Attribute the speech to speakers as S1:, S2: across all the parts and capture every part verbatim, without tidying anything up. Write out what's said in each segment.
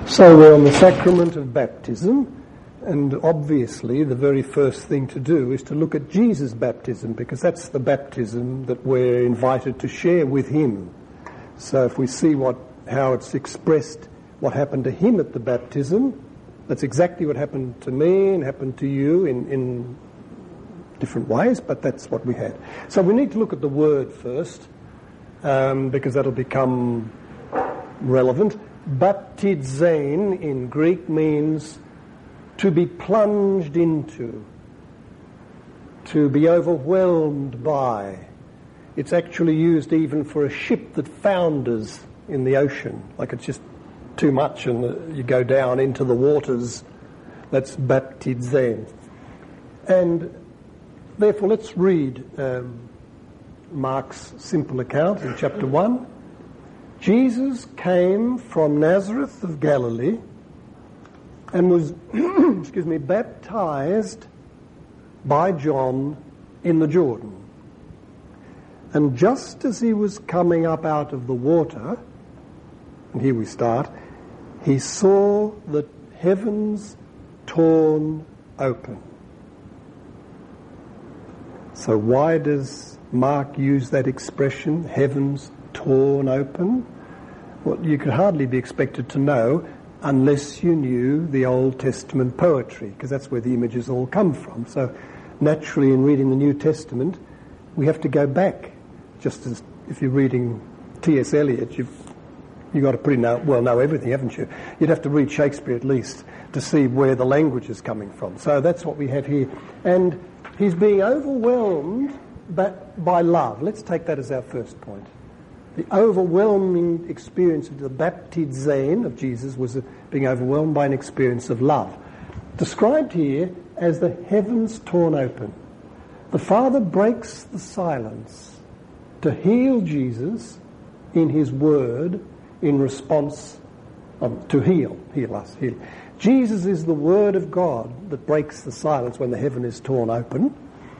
S1: So we're on the sacrament of baptism, and obviously the very first thing to do is to look at Jesus' baptism, because that's the baptism that we're invited to share with him. So if we see what how it's expressed, what happened to him at the baptism, that's exactly what happened to me and happened to you in, in different ways, but that's what we had. So we need to look at the word first, um, because that'll become relevant. Baptizein in Greek means to be plunged into, to be overwhelmed by. It's actually used even for a ship that founders in the ocean, like it's just too much and the, you go down into the waters. That's baptizein. And therefore let's read um, Mark's simple account in chapter one. Jesus came from Nazareth of Galilee and was, excuse me, baptized by John in the Jordan. And just as he was coming up out of the water, and here we start, he saw the heavens torn open. So why does Mark use that expression, heavens torn open? Well, you could hardly be expected to know unless you knew the Old Testament poetry, because that's where the images all come from. So naturally, in reading the New Testament, we have to go back. Just as if you're reading T S Eliot, you've you've got to pretty know, well know everything, haven't you? You'd have to read Shakespeare at least to see where the language is coming from. So that's what we have here. And he's being overwhelmed by love. Let's take that as our first point. The overwhelming experience of the baptizein of Jesus was being overwhelmed by an experience of love. Described here as the heavens torn open. The Father breaks the silence to heal Jesus in his word in response um, to heal, heal us, heal. Jesus is the word of God that breaks the silence when the heaven is torn open.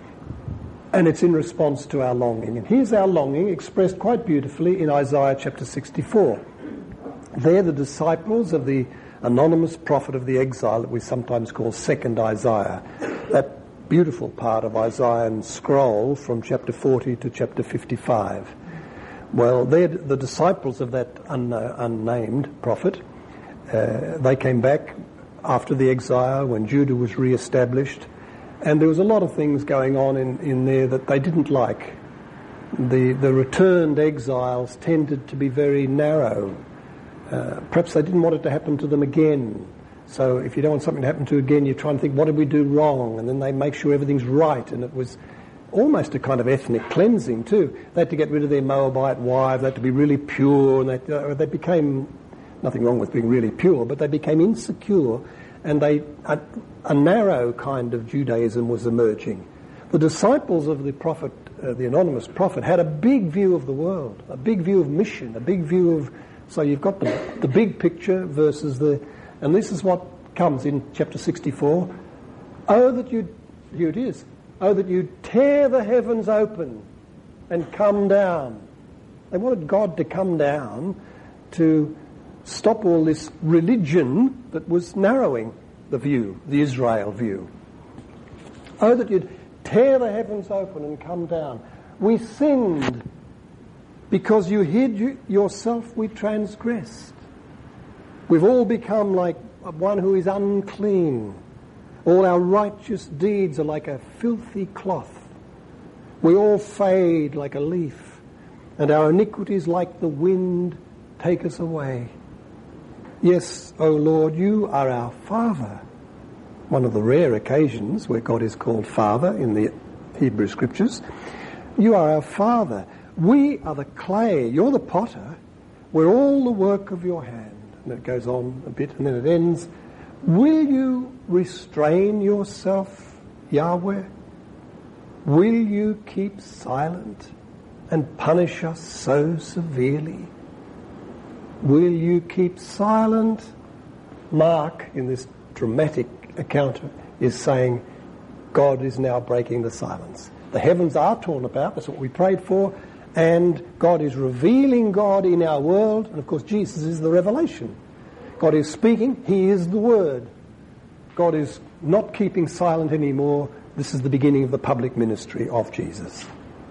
S1: And it's in response to our longing. And here's our longing expressed quite beautifully in Isaiah chapter sixty-four. They're the disciples of the anonymous prophet of the exile that we sometimes call Second Isaiah. That beautiful part of Isaiah's scroll from chapter forty to chapter fifty-five. Well, they're the disciples of that un- unnamed prophet. Uh, they came back after the exile when Judah was re-established. And there was a lot of things going on in, in there that they didn't like. The the returned exiles tended to be very narrow. Uh, perhaps they didn't want it to happen to them again. So if you don't want something to happen to again, you try and think, what did we do wrong? And then they make sure everything's right. And it was almost a kind of ethnic cleansing too. They had to get rid of their Moabite wives. They had to be really pure. And they, uh, they became, nothing wrong with being really pure, but they became insecure. And they, a, a narrow kind of Judaism was emerging. The disciples of the prophet, uh, the anonymous prophet, had a big view of the world, a big view of mission, a big view of... So you've got the, the big picture versus the... And this is what comes in chapter sixty-four. Oh, that you... Here it is. Oh, that you tear the heavens open and come down. They wanted God to come down to stop all this religion that was narrowing the view, the Israel view. Oh, that you'd tear the heavens open and come down. We sinned. Because you hid you, yourself, we transgressed. We've all become like one who is unclean. All our righteous deeds are like a filthy cloth. We all fade like a leaf, and our iniquities like the wind take us away. Yes, O Lord, you are our Father. One of the rare occasions where God is called Father in the Hebrew Scriptures. You are our Father. We are the clay. You're the potter. We're all the work of your hand. And it goes on a bit and then it ends. Will you restrain yourself, Yahweh? Will you keep silent and punish us so severely? Will you keep silent? Mark, in this dramatic account, is saying God is now breaking the silence. The heavens are torn about, that's what we prayed for, and God is revealing God in our world, and of course Jesus is the revelation. God is speaking. He is the Word. God is not keeping silent anymore. This is the beginning of the public ministry of Jesus.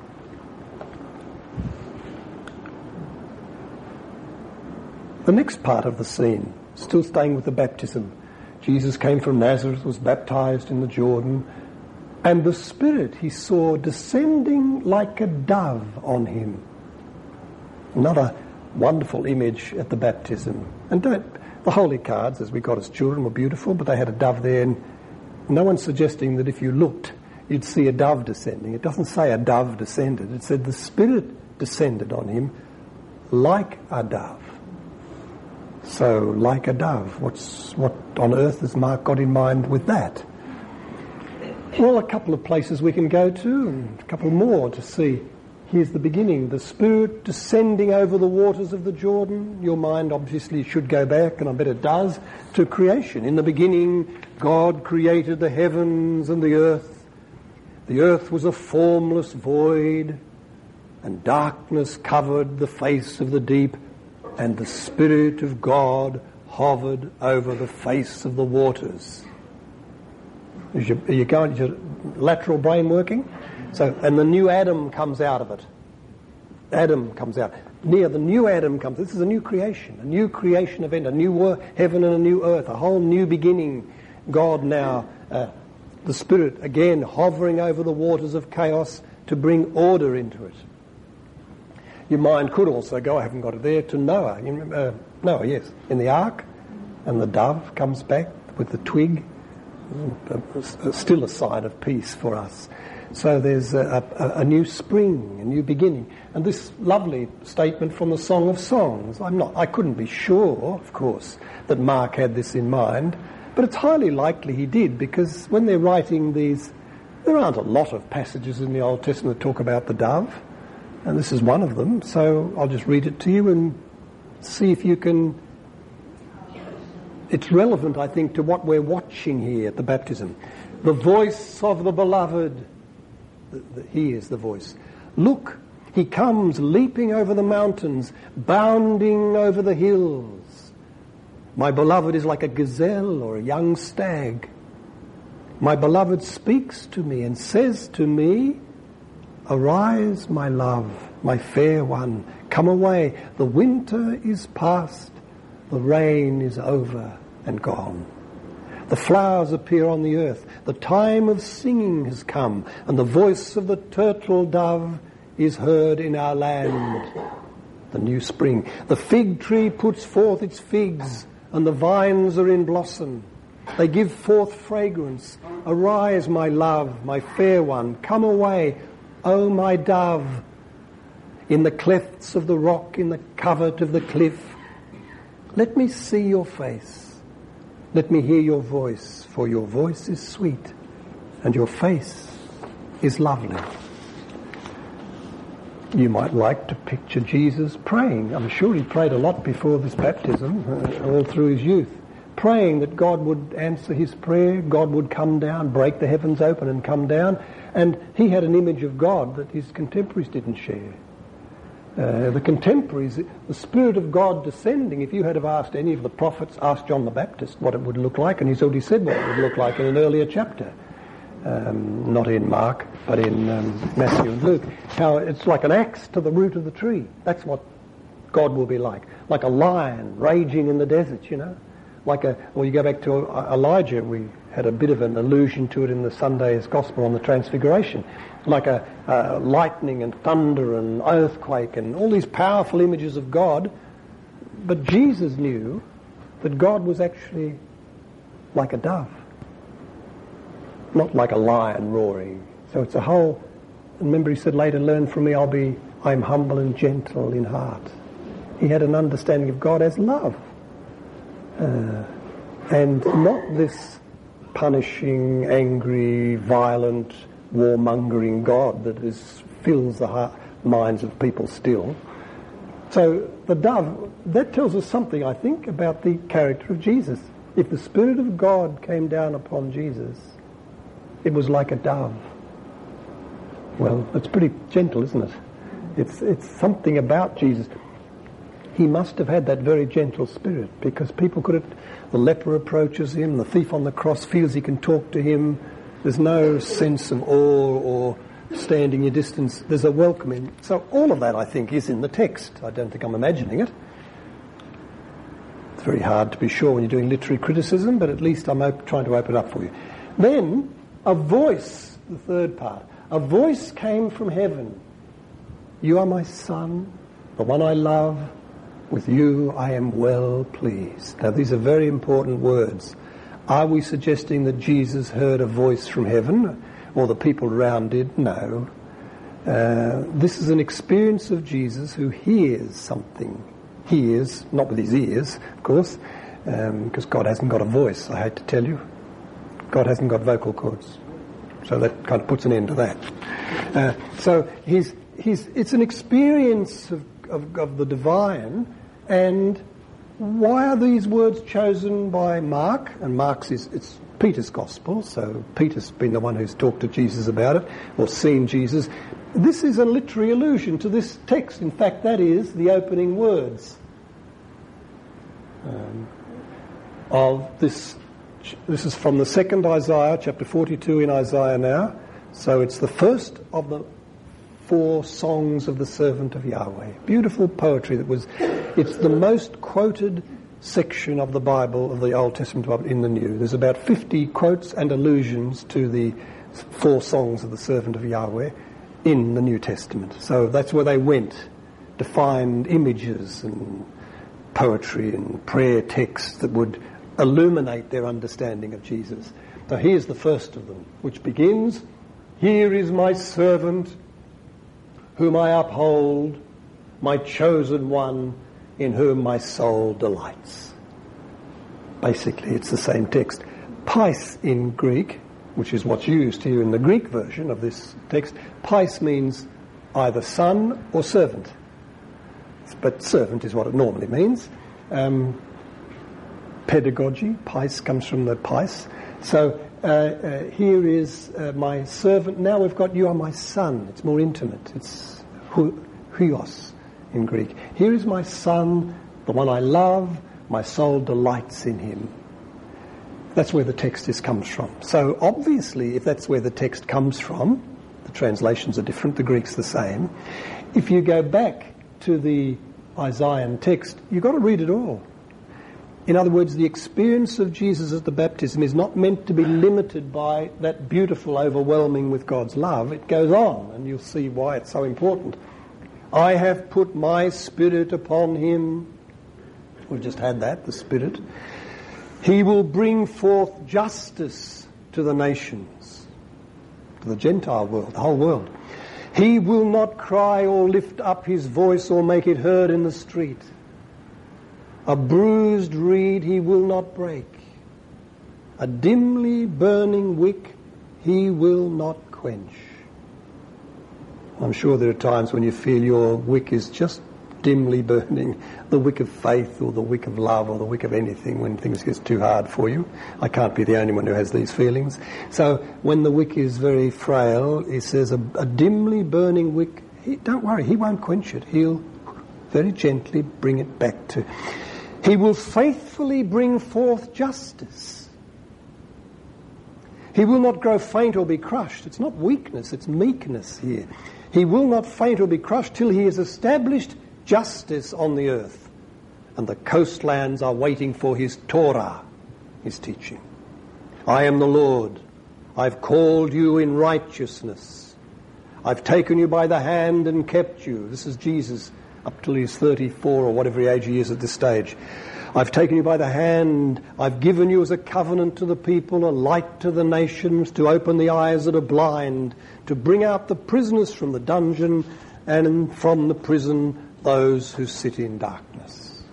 S1: The next part of the scene, still staying with the baptism. Jesus came from Nazareth, was baptized in the Jordan, and the Spirit he saw descending like a dove on him. Another wonderful image at the baptism. And don't, the holy cards, as we got as children, were beautiful, but they had a dove there, and no one's suggesting that if you looked, you'd see a dove descending. It doesn't say a dove descended. It said the Spirit descended on him like a dove. So, like a dove, what's what on earth has Mark got in mind with that? Well, a couple of places we can go to, and a couple more to see. Here's the beginning, the Spirit descending over the waters of the Jordan. Your mind obviously should go back, and I bet it does, to creation. In the beginning, God created the heavens and the earth. The earth was a formless void, and darkness covered the face of the deep, and the Spirit of God hovered over the face of the waters. Is your, are you going, is your lateral brain working? So, and the new Adam comes out of it. Adam comes out. Near the new Adam comes. This is a new creation, a new creation event, a new heaven and a new earth, a whole new beginning. God now, uh, the Spirit again hovering over the waters of chaos to bring order into it. Your mind could also go, I haven't got it there, to Noah. You remember, uh, Noah, yes, in the ark, and the dove comes back with the twig, still a sign of peace for us. So there's a, a, a new spring, a new beginning. And this lovely statement from the Song of Songs, I'm not, I couldn't be sure, of course, that Mark had this in mind, but it's highly likely he did, because when they're writing these, there aren't a lot of passages in the Old Testament that talk about the dove. And this is one of them, so I'll just read it to you and see if you can... It's relevant, I think, to what we're watching here at the baptism. The voice of the beloved. The, the, he is the voice. Look, he comes leaping over the mountains, bounding over the hills. My beloved is like a gazelle or a young stag. My beloved speaks to me and says to me, arise, my love, my fair one, come away. The winter is past, the rain is over and gone. The flowers appear on the earth. The time of singing has come, and the voice of the turtle dove is heard in our land. The new spring. The fig tree puts forth its figs, and the vines are in blossom. They give forth fragrance. Arise, my love, my fair one, come away. O my dove, in the clefts of the rock, in the covert of the cliff, let me see your face, let me hear your voice, for your voice is sweet, and your face is lovely. You might like to picture Jesus praying. I'm sure he prayed a lot before this baptism, uh, all through his youth, praying that God would answer his prayer, God would come down, break the heavens open and come down. And he had an image of God that his contemporaries didn't share. Uh, the contemporaries, the Spirit of God descending, if you had have asked any of the prophets, asked John the Baptist what it would look like, and he's already said what it would look like in an earlier chapter. Um, not in Mark, but in um, Matthew and Luke. How it's like an axe to the root of the tree. That's what God will be like. Like a lion raging in the desert, you know. Like a, well, you go back to Elijah, we had a bit of an allusion to it in the Sunday's Gospel on the Transfiguration. Like a uh, lightning and thunder and earthquake and all these powerful images of God. But Jesus knew that God was actually like a dove. Not like a lion roaring. So it's a whole, remember he said later, learn from me, I'll be, I'm humble and gentle in heart. He had an understanding of God as love. Uh, and not this punishing, angry, violent, warmongering God that is fills the heart, minds of people still. So the dove, that tells us something, I think, about the character of Jesus. If the Spirit of God came down upon Jesus, it was like a dove. Well, it's pretty gentle, isn't it? It's it's something about Jesus. he must have had that very gentle spirit, because people could have, the leper approaches him, the thief on the cross feels he can talk to him. There's no sense of awe or standing your distance. There's a welcoming. So all of that, I think, is in the text. I don't think I'm imagining it. It's very hard to be sure when you're doing literary criticism, but at least I'm op- trying to open it up for you. Then, a voice, the third part, a voice came from heaven. You are my son, the one I love. With you I am well pleased. Now, these are very important words. Are we suggesting that Jesus heard a voice from heaven, or the people around did? No. Uh, this is an experience of Jesus who hears something. Hears, not with his ears, of course, um, because God hasn't got a voice, I hate to tell you. God hasn't got vocal cords. So that kind of puts an end to that. Uh, so he's, he's, it's an experience of, of, of the divine, and why are these words chosen by Mark? And Mark's is, it's Peter's gospel, so Peter's been the one who's talked to Jesus about it, or seen Jesus. This is a literary allusion to this text. In fact, that is the opening words um, of this. This is from the second Isaiah, chapter forty-two in Isaiah now. So it's the first of the four songs of the servant of Yahweh. Beautiful poetry that was, it's the most quoted section of the Bible, of the Old Testament Bible, in the New. There's about fifty quotes and allusions to the four songs of the servant of Yahweh in the New Testament. So that's where they went to find images and poetry and prayer texts that would illuminate their understanding of Jesus. So here's the first of them, which begins, "Here is my servant, whom I uphold, my chosen one, in whom my soul delights." Basically, it's the same text. Pais in Greek, which is what's used here in the Greek version of this text, pais means either son or servant. But servant is what it normally means. Um, pedagogy, pais comes from the pais. So uh, uh, here is uh, my servant. Now we've got you are my son. It's more intimate. It's hu- huios in Greek. Here is my son, the one I love. My soul delights in him. That's where the text is comes from. So obviously, if that's where the text comes from, the translations are different, the Greek's the same. If you go back to the Isaiah text, you've got to read it all. In other words, the experience of Jesus at the baptism is not meant to be limited by that beautiful overwhelming with God's love. It goes on, and you'll see why it's so important. I have put my Spirit upon him. We've just had that, the Spirit. He will bring forth justice to the nations, to the Gentile world, the whole world. He will not cry or lift up his voice or make it heard in the street. A bruised reed he will not break. A dimly burning wick he will not quench. I'm sure there are times when you feel your wick is just dimly burning, the wick of faith or the wick of love or the wick of anything when things get too hard for you. I can't be the only one who has these feelings. So when the wick is very frail, he says a, a dimly burning wick, he, don't worry, he won't quench it. He'll very gently bring it back to... He will faithfully bring forth justice. He will not grow faint or be crushed. It's not weakness, it's meekness here. He will not faint or be crushed till he has established justice on the earth. And the coastlands are waiting for his Torah, his teaching. I am the Lord. I've called you in righteousness. I've taken you by the hand and kept you. This is Jesus up till he's thirty-four or whatever age he is at this stage. I've taken you by the hand. I've given you as a covenant to the people, a light to the nations, to open the eyes that are blind, to bring out the prisoners from the dungeon, and from the prison those who sit in darkness.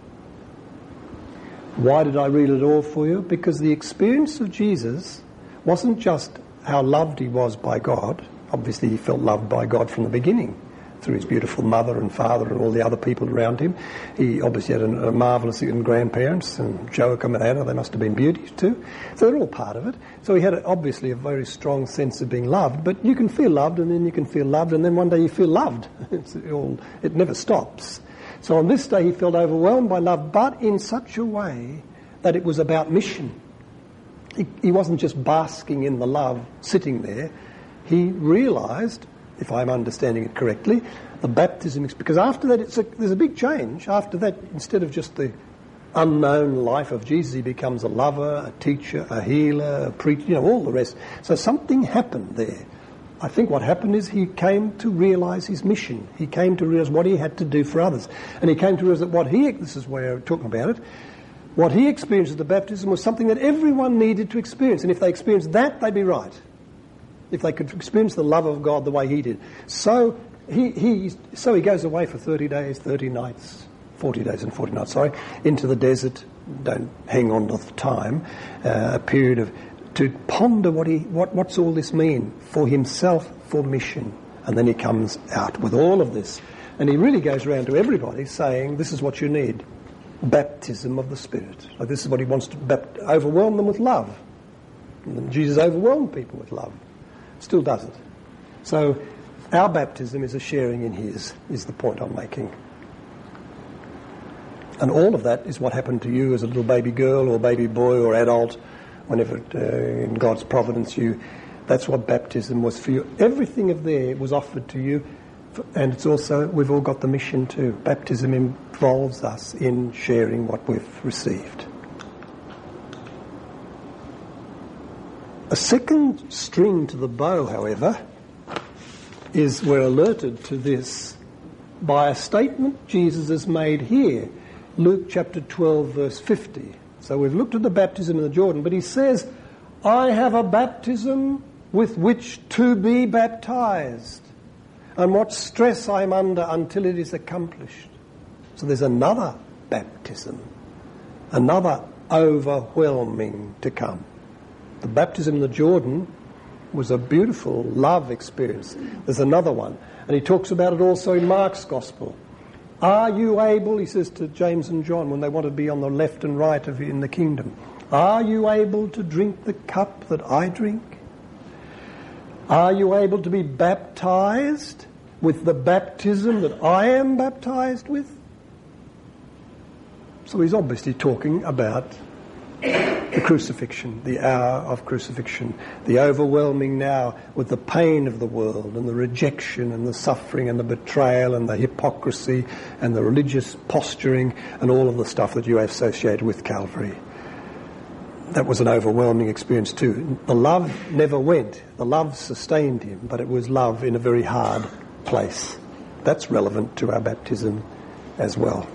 S1: Why did I read it all for you? Because the experience of Jesus wasn't just how loved he was by God. Obviously he felt loved by God from the beginning, through his beautiful mother and father and all the other people around him. He obviously had a, a marvellous grandparents, and Joachim and Anna, they must have been beauties too. So they're all part of it. So he had a, obviously a very strong sense of being loved, but you can feel loved and then you can feel loved and then one day you feel loved. It's all, it never stops. So on this day he felt overwhelmed by love, but in such a way that it was about mission. He, he wasn't just basking in the love, sitting there. He realised, if I'm understanding it correctly, the baptism, because after that it's a, there's a big change. After that, instead of just the unknown life of Jesus, he becomes a lover, a teacher, a healer, a preacher, you know, all the rest. So something happened there. I think what happened is he came to realise his mission. He came to realise what he had to do for others. And he came to realise that what he, this is where I'm talking about it, what he experienced at the baptism was something that everyone needed to experience. And if they experienced that, they'd be right. If they could experience the love of God the way he did. So he, he, so he goes away for thirty days, thirty nights, forty days and forty nights, sorry, into the desert. Don't hang on to the time. Uh, a period of, to ponder what he, what, what's all this mean for himself, for mission. And then he comes out with all of this. And he really goes around to everybody saying, this is what you need. Baptism of the Spirit. Like this is what he wants to bapt- overwhelm them with love. And Jesus overwhelmed people with love. Still does it. So our baptism is a sharing in his, is the point I'm making. And all of that is what happened to you as a little baby girl or baby boy or adult, whenever uh, in God's providence you, that's what baptism was for you. Everything of there was offered to you, and it's also, we've all got the mission too. Baptism involves us in sharing what we've received. A second string to the bow, however, is we're alerted to this by a statement Jesus has made here. Luke chapter twelve, verse fifty. So we've looked at the baptism in the Jordan, but he says, I have a baptism with which to be baptized, and what stress I'm under until it is accomplished. So there's another baptism, another overwhelming to come. The baptism in the Jordan was a beautiful love experience. There's another one, and he talks about it also in Mark's Gospel. Are you able, he says to James and John when they want to be on the left and right of you in the kingdom, are you able to drink the cup that I drink? Are you able to be baptized with the baptism that I am baptized with? So he's obviously talking about the crucifixion, the hour of crucifixion, the overwhelming now with the pain of the world and the rejection and the suffering and the betrayal and the hypocrisy and the religious posturing and all of the stuff that you associate with Calvary. That was an overwhelming experience too. The love never went. The love sustained him, but it was love in a very hard place. That's relevant to our baptism as well.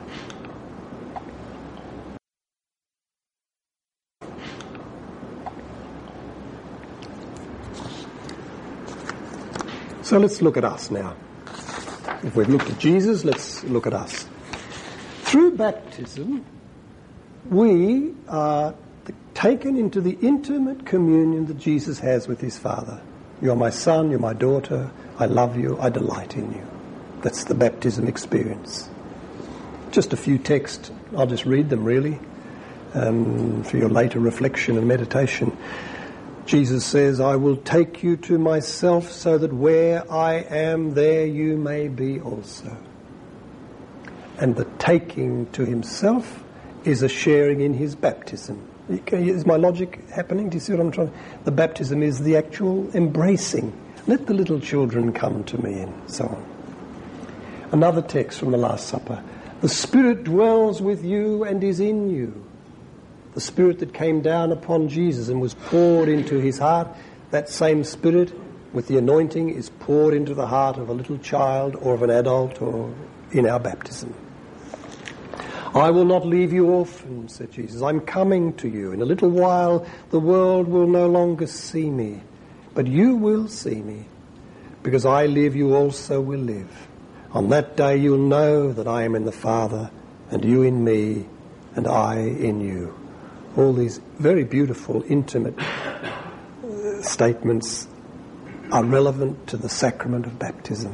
S1: So let's look at us now. If we've looked at Jesus, let's look at us. Through baptism, we are taken into the intimate communion that Jesus has with his Father. You're my son, you're my daughter, I love you, I delight in you. That's the baptism experience. Just a few texts, I'll just read them really, um, for your later reflection and meditation. Jesus says, I will take you to myself so that where I am, there you may be also. And the taking to himself is a sharing in his baptism. Is my logic happening? Do you see what I'm trying? The baptism is the actual embracing. Let the little children come to me, and so on. Another text from the Last Supper. The Spirit dwells with you and is in you. The Spirit that came down upon Jesus and was poured into his heart, that same Spirit with the anointing is poured into the heart of a little child or of an adult or in our baptism. I will not leave you orphans, said Jesus. I'm coming to you. In a little while the world will no longer see me, but you will see me. Because I live, you also will live. On that day you'll know that I am in the Father, and you in me, and I in you. All these very beautiful, intimate uh, statements are relevant to the sacrament of baptism.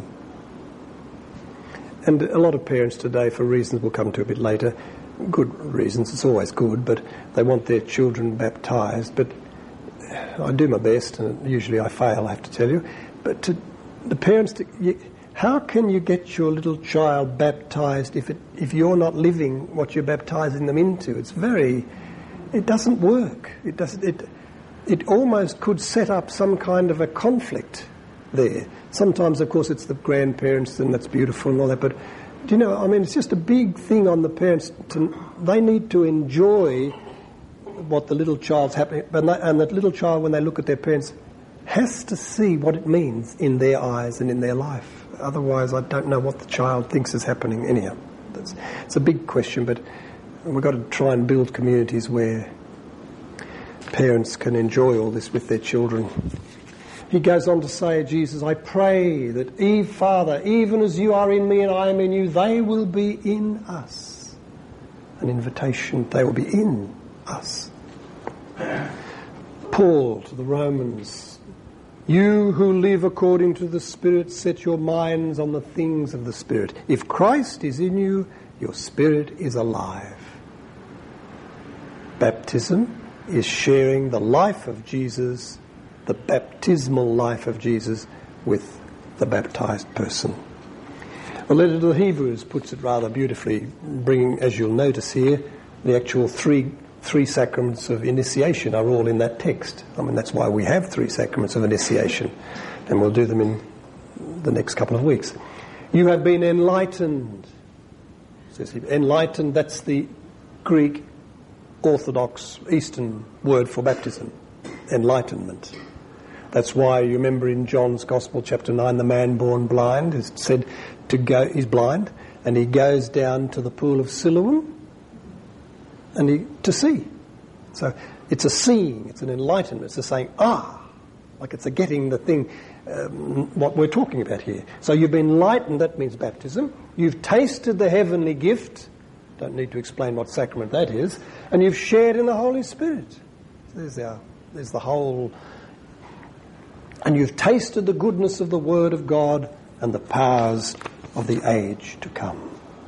S1: And a lot of parents today, for reasons we'll come to a bit later, good reasons, it's always good, but they want their children baptised. But I do my best, and usually I fail, I have to tell you. But to the parents, to, you, How can you get your little child baptized if it, if you're not living what you're baptizing them into? It's very, it doesn't work. It doesn't. It, it almost could set up some kind of a conflict there. Sometimes, of course, it's the grandparents, and that's beautiful and all that. But do you know? I mean, it's just a big thing on the parents. To, they need to enjoy what the little child's happening, and, they, and that little child, when they look at their parents, has to see what it means in their eyes and in their life. Otherwise, I don't know what the child thinks is happening anyhow. That's, it's a big question, but we've got to try and build communities where parents can enjoy all this with their children. He goes on to say, Jesus, I pray that, Eve, Father, even as you are in me and I am in you, they will be in us. An invitation, they will be in us. Paul to the Romans, you who live according to the Spirit, set your minds on the things of the Spirit. If Christ is in you, your spirit is alive. Baptism is sharing the life of Jesus, the baptismal life of Jesus, with the baptized person. The letter to the Hebrews puts it rather beautifully, bringing, as you'll notice here, the actual three Three sacraments of initiation are all in that text. I mean, that's why we have three sacraments of initiation, and we'll do them in the next couple of weeks. You have been enlightened. Says he, enlightened, that's the Greek Orthodox Eastern word for baptism. Enlightenment. That's why you remember in John's Gospel, chapter nine, the man born blind is said to go, he's blind, and he goes down to the pool of Siloam, and he, to see. So it's a seeing, it's an enlightenment, it's a saying, ah, like it's a getting the thing, um, what we're talking about here. So you've been enlightened, that means baptism. You've tasted the heavenly gift, don't need to explain what sacrament that is, and you've shared in the Holy Spirit. So there's, our, there's the whole, and you've tasted the goodness of the Word of God and the powers of the age to come.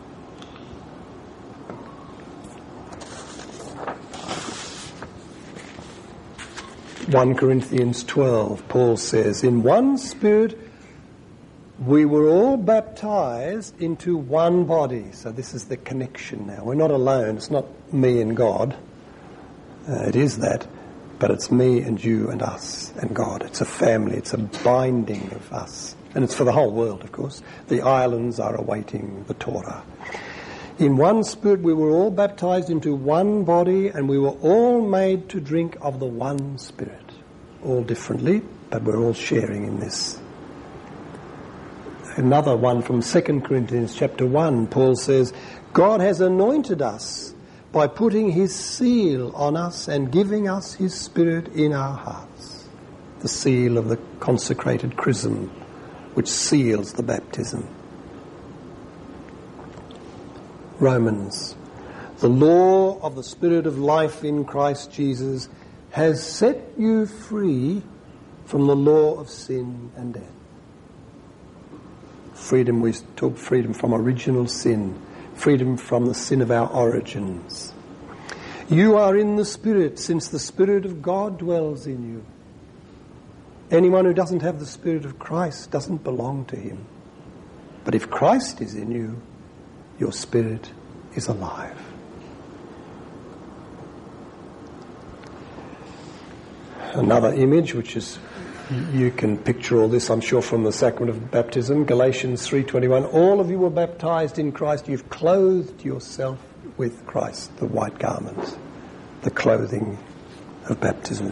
S1: First Corinthians twelve, Paul says, in one Spirit we were all baptized into one body. So this is the connection now. We're not alone. It's not me and God. Uh, it is that. But it's me and you and us and God. It's a family. It's a binding of us. And it's for the whole world, of course. The islands are awaiting the Torah. In one Spirit we were all baptized into one body, and we were all made to drink of the one Spirit. All differently, but we're all sharing in this. Another one from Second Corinthians chapter one, Paul says, God has anointed us by putting his seal on us and giving us his Spirit in our hearts. The seal of the consecrated chrism, which seals the baptism. Romans, the law of the Spirit of life in Christ Jesus has set you free from the law of sin and death. Freedom, we talk freedom from original sin, freedom from the sin of our origins. You are in the Spirit, since the Spirit of God dwells in you. Anyone who doesn't have the Spirit of Christ doesn't belong to him. But if Christ is in you, your spirit is alive. Another image, which is, you can picture all this, I'm sure, from the sacrament of baptism, Galatians three twenty-one, all of you were baptized in Christ, you've clothed yourself with Christ, the white garments, the clothing of baptism.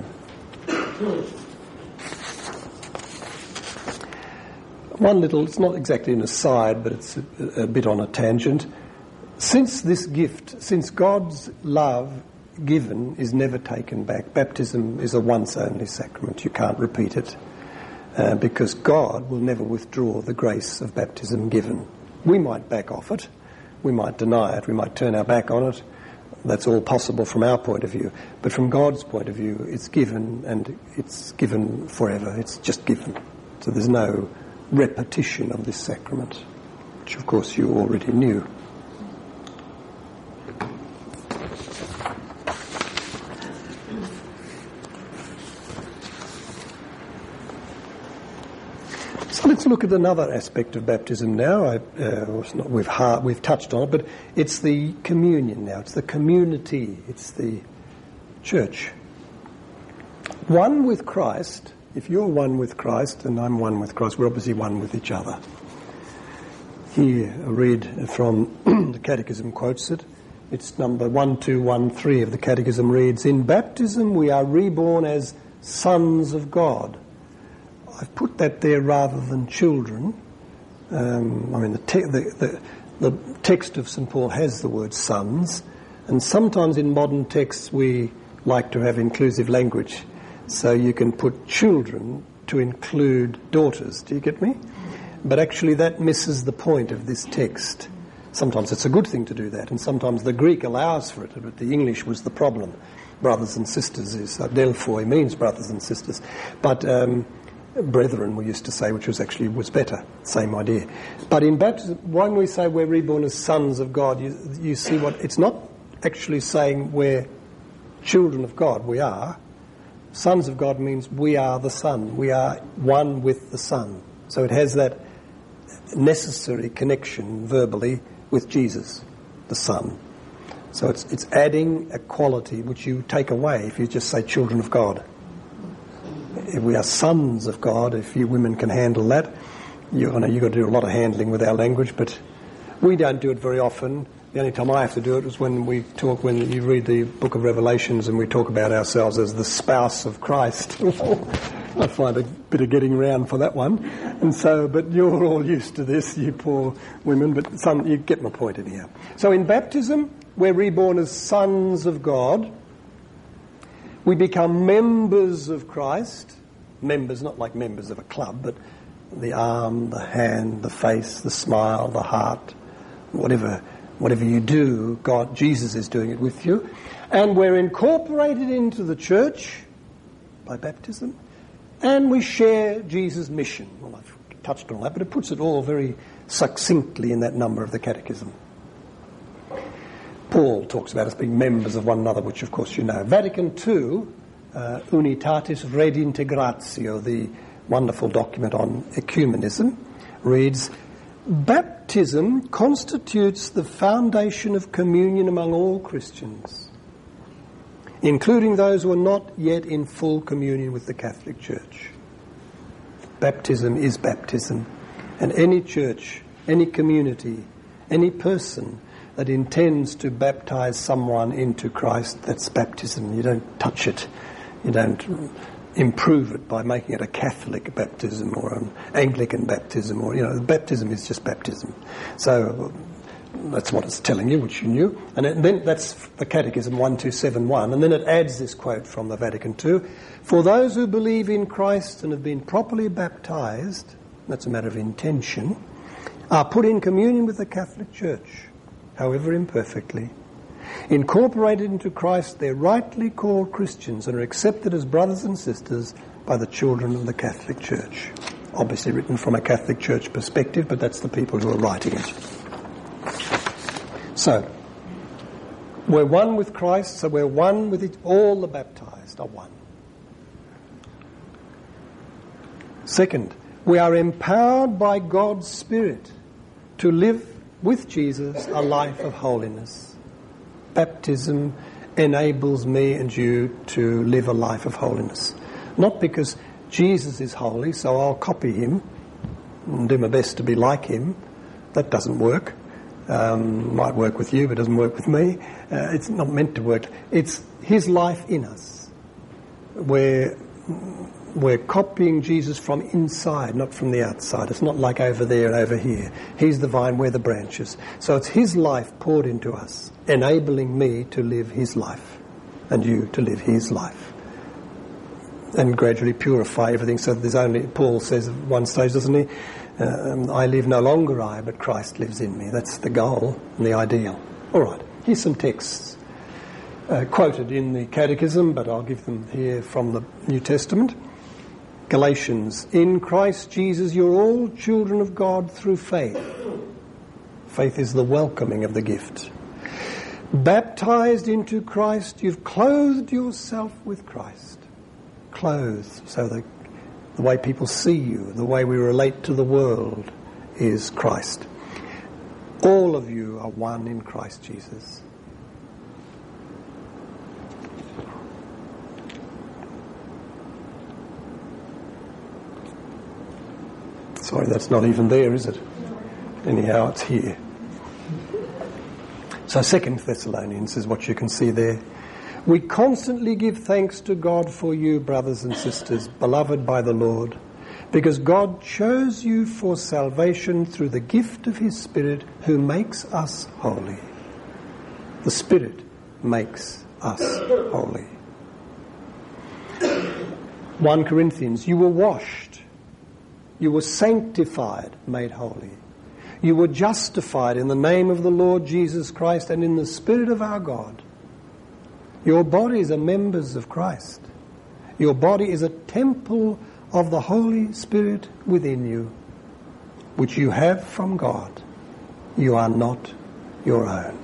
S1: One little, it's not exactly an aside, but it's a, a bit on a tangent. Since this gift, since God's love given is never taken back, baptism is a once-only sacrament. You can't repeat it uh, because God will never withdraw the grace of baptism given. We might back off it, we might deny it, we might turn our back on it. That's all possible from our point of view. But from God's point of view, it's given, and it's given forever. It's just given. So there's no repetition of this sacrament, which of course you already knew. So Let's look at another aspect of baptism now. I, uh, it's not, we've, ha- we've touched on it, but it's the communion now. It's the community. It's the church. One with Christ. If you're one with Christ and I'm one with Christ, we're obviously one with each other. Here, I read from the Catechism quotes it. It's number one two one three of the Catechism reads, "In baptism we are reborn as sons of God." I've put that there rather than children. Um, I mean, the, te- the, the, the text of Saint Paul has the word sons, and sometimes in modern texts we like to have inclusive language. So you can put children to include daughters. Do you get me? But actually that misses the point of this text. Sometimes it's a good thing to do that, and sometimes the Greek allows for it, but the English was the problem. Brothers and sisters is, uh, Delphoi means brothers and sisters. But... Um, brethren, we used to say, which was actually was better. Same idea. But in baptism, when we say we're reborn as sons of God, you, you see what it's not actually saying we're children of God. We are. Sons of God means we are the Son. We are one with the Son. So it has that necessary connection verbally with Jesus, the Son. So it's it's adding a quality which you take away if you just say children of God. If we are sons of God, if you women can handle that, you know, you've got to do a lot of handling with our language, but we don't do it very often. The only time I have to do it is when we talk, when you read the book of Revelations and we talk about ourselves as the spouse of Christ. I find a bit of getting around for that one. And so, but you're all used to this, you poor women, but some, you get my point in here. So in baptism, we're reborn as sons of God. We become members of Christ. Members, not like members of a club, but the arm, the hand, the face, the smile, the heart, whatever whatever you do, God, Jesus is doing it with you. And we're incorporated into the church by baptism, and we share Jesus' mission. Well, I've touched on that, but it puts it all very succinctly in that number of the Catechism. Paul talks about us being members of one another, which of course you know. Vatican Two, uh, Unitatis Redintegratio, the wonderful document on ecumenism, reads, "Baptism constitutes the foundation of communion among all Christians, including those who are not yet in full communion with the Catholic Church." Baptism is baptism, and any church, any community, any person that intends to baptize someone into Christ, that's baptism. You don't touch it. You don't improve it by making it a Catholic baptism or an Anglican baptism, or, you know, baptism is just baptism. So that's what it's telling you, which you knew. And then that's the Catechism one two seven one, and then it adds this quote from the Vatican Two: "For those who believe in Christ and have been properly baptized," that's a matter of intention, "are put in communion with the Catholic Church, however imperfectly. Incorporated into Christ, they're rightly called Christians and are accepted as brothers and sisters by the children of the Catholic Church." Obviously written from a Catholic Church perspective, but that's the people who are writing it. So, we're one with Christ, so we're one with it. All the baptized are one. Second, we are empowered by God's Spirit to live with Jesus a life of holiness. Baptism enables me and you to live a life of holiness. Not because Jesus is holy, so I'll copy him and do my best to be like him. That doesn't work. Um, might work with you, but doesn't work with me. Uh, it's not meant to work. It's his life in us. We're, we're copying Jesus from inside, not from the outside. It's not like over there and over here. He's the vine, we're the branches. So it's his life poured into us, enabling me to live his life and you to live his life. And gradually purify everything so that there's only, Paul says at one stage, doesn't he, um, I live no longer I, but Christ lives in me. That's the goal and the ideal. All right, here's some texts uh, quoted in the Catechism, but I'll give them here from the New Testament. Galatians, "In Christ Jesus you're all children of God through faith." Faith is the welcoming of the gift. "Baptized into Christ, you've clothed yourself with Christ." Clothed, so the The way people see you, the way we relate to the world is Christ. All of you are one in Christ Jesus. Sorry, that's not even there, is it? Anyhow, it's here. So Second Thessalonians is what you can see there. We constantly give thanks to God for you, brothers and sisters, beloved by the Lord, because God chose you for salvation through the gift of his Spirit, who makes us holy. The Spirit makes us holy. First Corinthians, you were washed, you were sanctified, made holy. You were justified in the name of the Lord Jesus Christ and in the Spirit of our God. Your bodies are members of Christ. Your body is a temple of the Holy Spirit within you, which you have from God. You are not your own.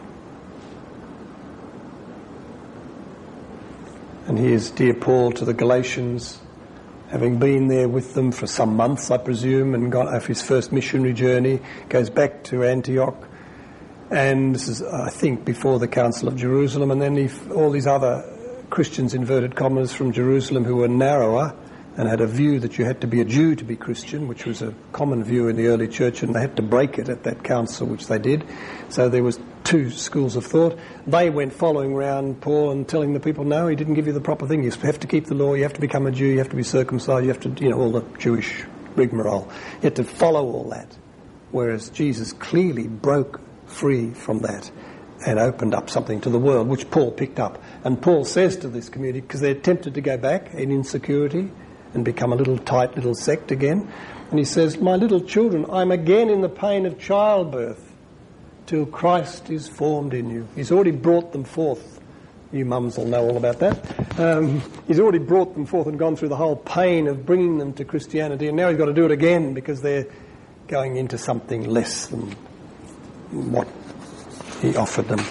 S1: And here's dear Paul to the Galatians, having been there with them for some months, I presume, and got off his first missionary journey, goes back to Antioch. And this is, I think, before the Council of Jerusalem. And then he, all these other Christians, inverted commas, from Jerusalem who were narrower and had a view that you had to be a Jew to be Christian, which was a common view in the early church, and they had to break it at that council, which they did. So there was two schools of thought. They went following around Paul and telling the people, no, he didn't give you the proper thing. You have to keep the law, you have to become a Jew, you have to be circumcised, you have to, you know, all the Jewish rigmarole. You had to follow all that. Whereas Jesus clearly broke free from that and opened up something to the world, which Paul picked up. And Paul says to this community, because they're tempted to go back in insecurity and become a little tight little sect again, and he says, my little children, I'm again in the pain of childbirth till Christ is formed in you. He's already brought them forth. You mums will know all about that. Um, he's already brought them forth and gone through the whole pain of bringing them to Christianity, and now he's got to do it again because they're going into something less than what he offered them.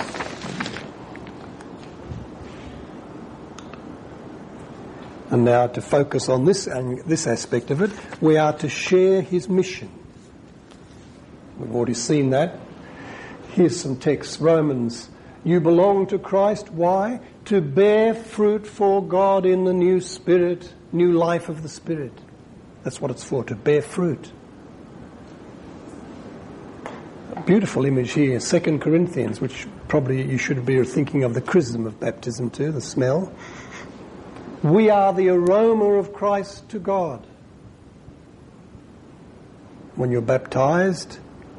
S1: And now to focus on this and this aspect of it, we are to share his mission. We've already seen that. Here's some text. Romans, you belong to Christ. Why? To bear fruit for God in the new spirit, new life of the Spirit. That's what it's for, to bear fruit. A beautiful image here, Second Corinthians, which probably you should be thinking of the chrism of baptism too, the smell. We are the aroma of Christ to God. When you're baptized,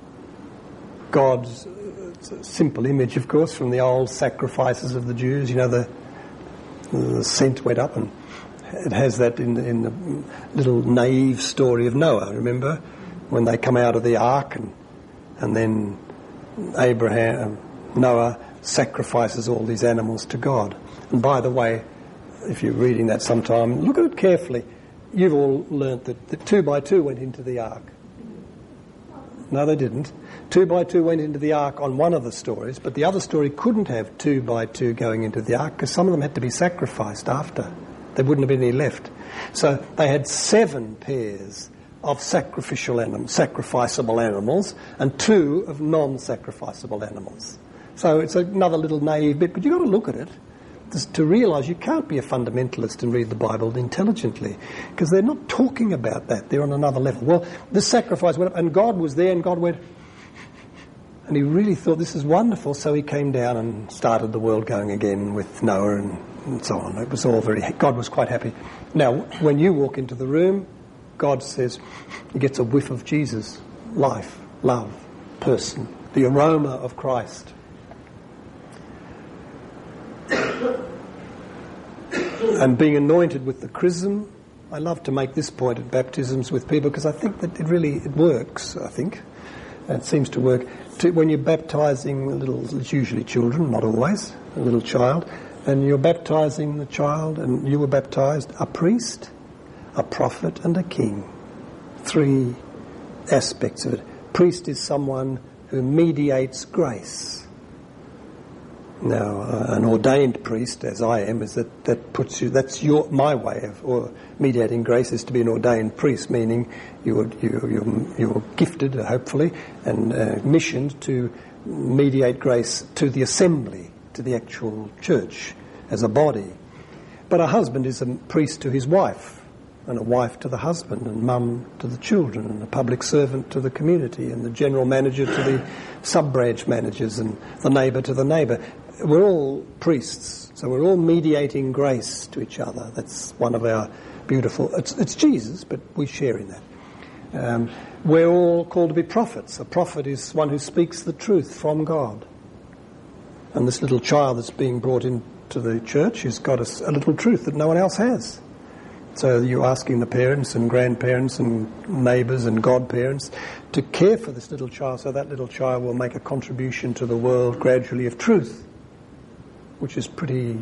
S1: God's it's a simple image, of course, from the old sacrifices of the Jews. You know, the, the scent went up, and it has that in, in the little naive story of Noah, remember? When they come out of the ark, and, and then Abraham, Noah sacrifices all these animals to God. And by the way, if you're reading that sometime, look at it carefully. You've all learnt that, that two by two went into the ark. No, they didn't. Two by two went into the ark on one of the stories, but the other story couldn't have two by two going into the ark because some of them had to be sacrificed after. There wouldn't have been any left. So they had seven pairs of sacrificial animals, sacrificable animals, and two of non-sacrificable animals. So it's another little naive bit, but you've got to look at it to realise you can't be a fundamentalist and read the Bible intelligently, because they're not talking about that. They're on another level. Well, this sacrifice went up, and God was there, and God went, and he really thought this is wonderful, so he came down and started the world going again with Noah and, and so on. It was all very, God was quite happy. Now, when you walk into the room, God says, he gets a whiff of Jesus, life, love, person, the aroma of Christ. And being anointed with the chrism, I love to make this point at baptisms with people because I think that it really it works, I think. And it seems to work. To, when you're baptising little, it's usually children, not always, a little child, and you're baptising the child, and you were baptised, a priest, a prophet, and a king. Three aspects of it. Priest is someone who mediates grace. Now, uh, an ordained priest, as I am, is that, that puts you, that's your, my way of or mediating grace is to be an ordained priest, meaning you're, you're, you're, you're gifted, hopefully, and uh, missioned to mediate grace to the assembly, to the actual church as a body. But a husband is a priest to his wife, and a wife to the husband, and mum to the children, and a public servant to the community, and the general manager to the sub-branch managers, and the neighbour to the neighbour. We're all priests, so we're all mediating grace to each other. That's one of our beautiful... It's, it's Jesus, but we share in that. Um, we're all called to be prophets. A prophet is one who speaks the truth from God. And this little child that's being brought into the church has got a, a little truth that no one else has. So you're asking the parents and grandparents and neighbours and godparents to care for this little child so that little child will make a contribution to the world gradually of truth, which is pretty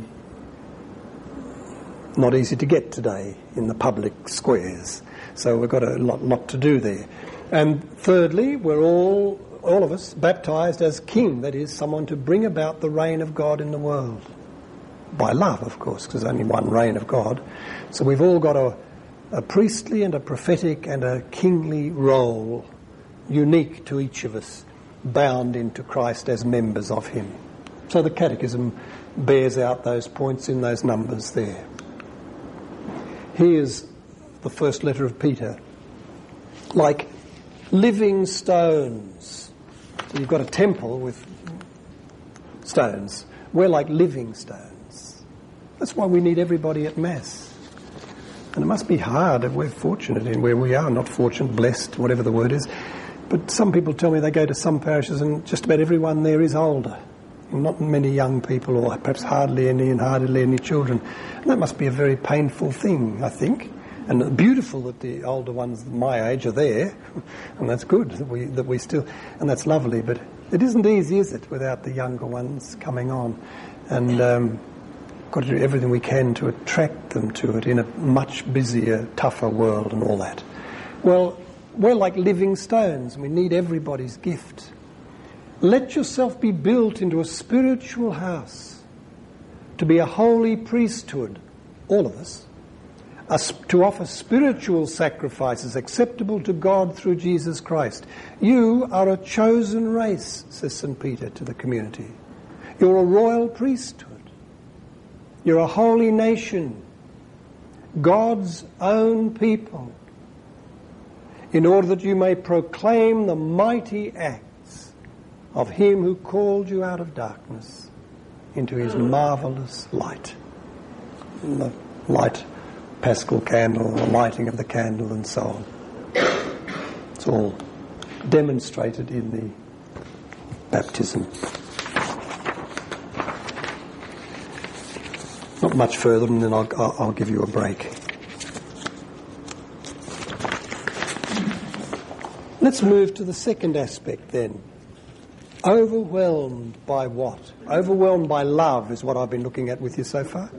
S1: not easy to get today in the public squares. So we've got a lot, lot to do there. And thirdly, we're all, all of us, baptised as king, that is, someone to bring about the reign of God in the world. By love, of course, because there's only one reign of God. So we've all got a, a priestly and a prophetic and a kingly role, unique to each of us, bound into Christ as members of him. So the Catechism bears out those points in those numbers there. Here's the first letter of Peter. Like living stones. So you've got a temple with stones. We're like living stones. That's why we need everybody at Mass. And it must be hard if we're fortunate in where we are, not fortunate, blessed, whatever the word is. But some people tell me they go to some parishes and just about everyone there is older. Not many young people, or perhaps hardly any, and hardly any children. And that must be a very painful thing, I think. And beautiful that the older ones my age are there, and that's good that we that we still, and that's lovely. But it isn't easy, is it, without the younger ones coming on, and um, got to do everything we can to attract them to it in a much busier, tougher world, and all that. Well, we're like living stones. We need everybody's gift. Let yourself be built into a spiritual house, to be a holy priesthood, all of us, a, to offer spiritual sacrifices acceptable to God through Jesus Christ. You are a chosen race, says Saint Peter to the community. You're a royal priesthood. You're a holy nation, God's own people, in order that you may proclaim the mighty acts of him who called you out of darkness into his marvellous light. And the light, Paschal candle, the lighting of the candle and so on. It's all demonstrated in the baptism. Not much further, and then I'll, I'll, I'll give you a break. Let's move to the second aspect then. Overwhelmed by what? Overwhelmed by love is what I've been looking at with you so far.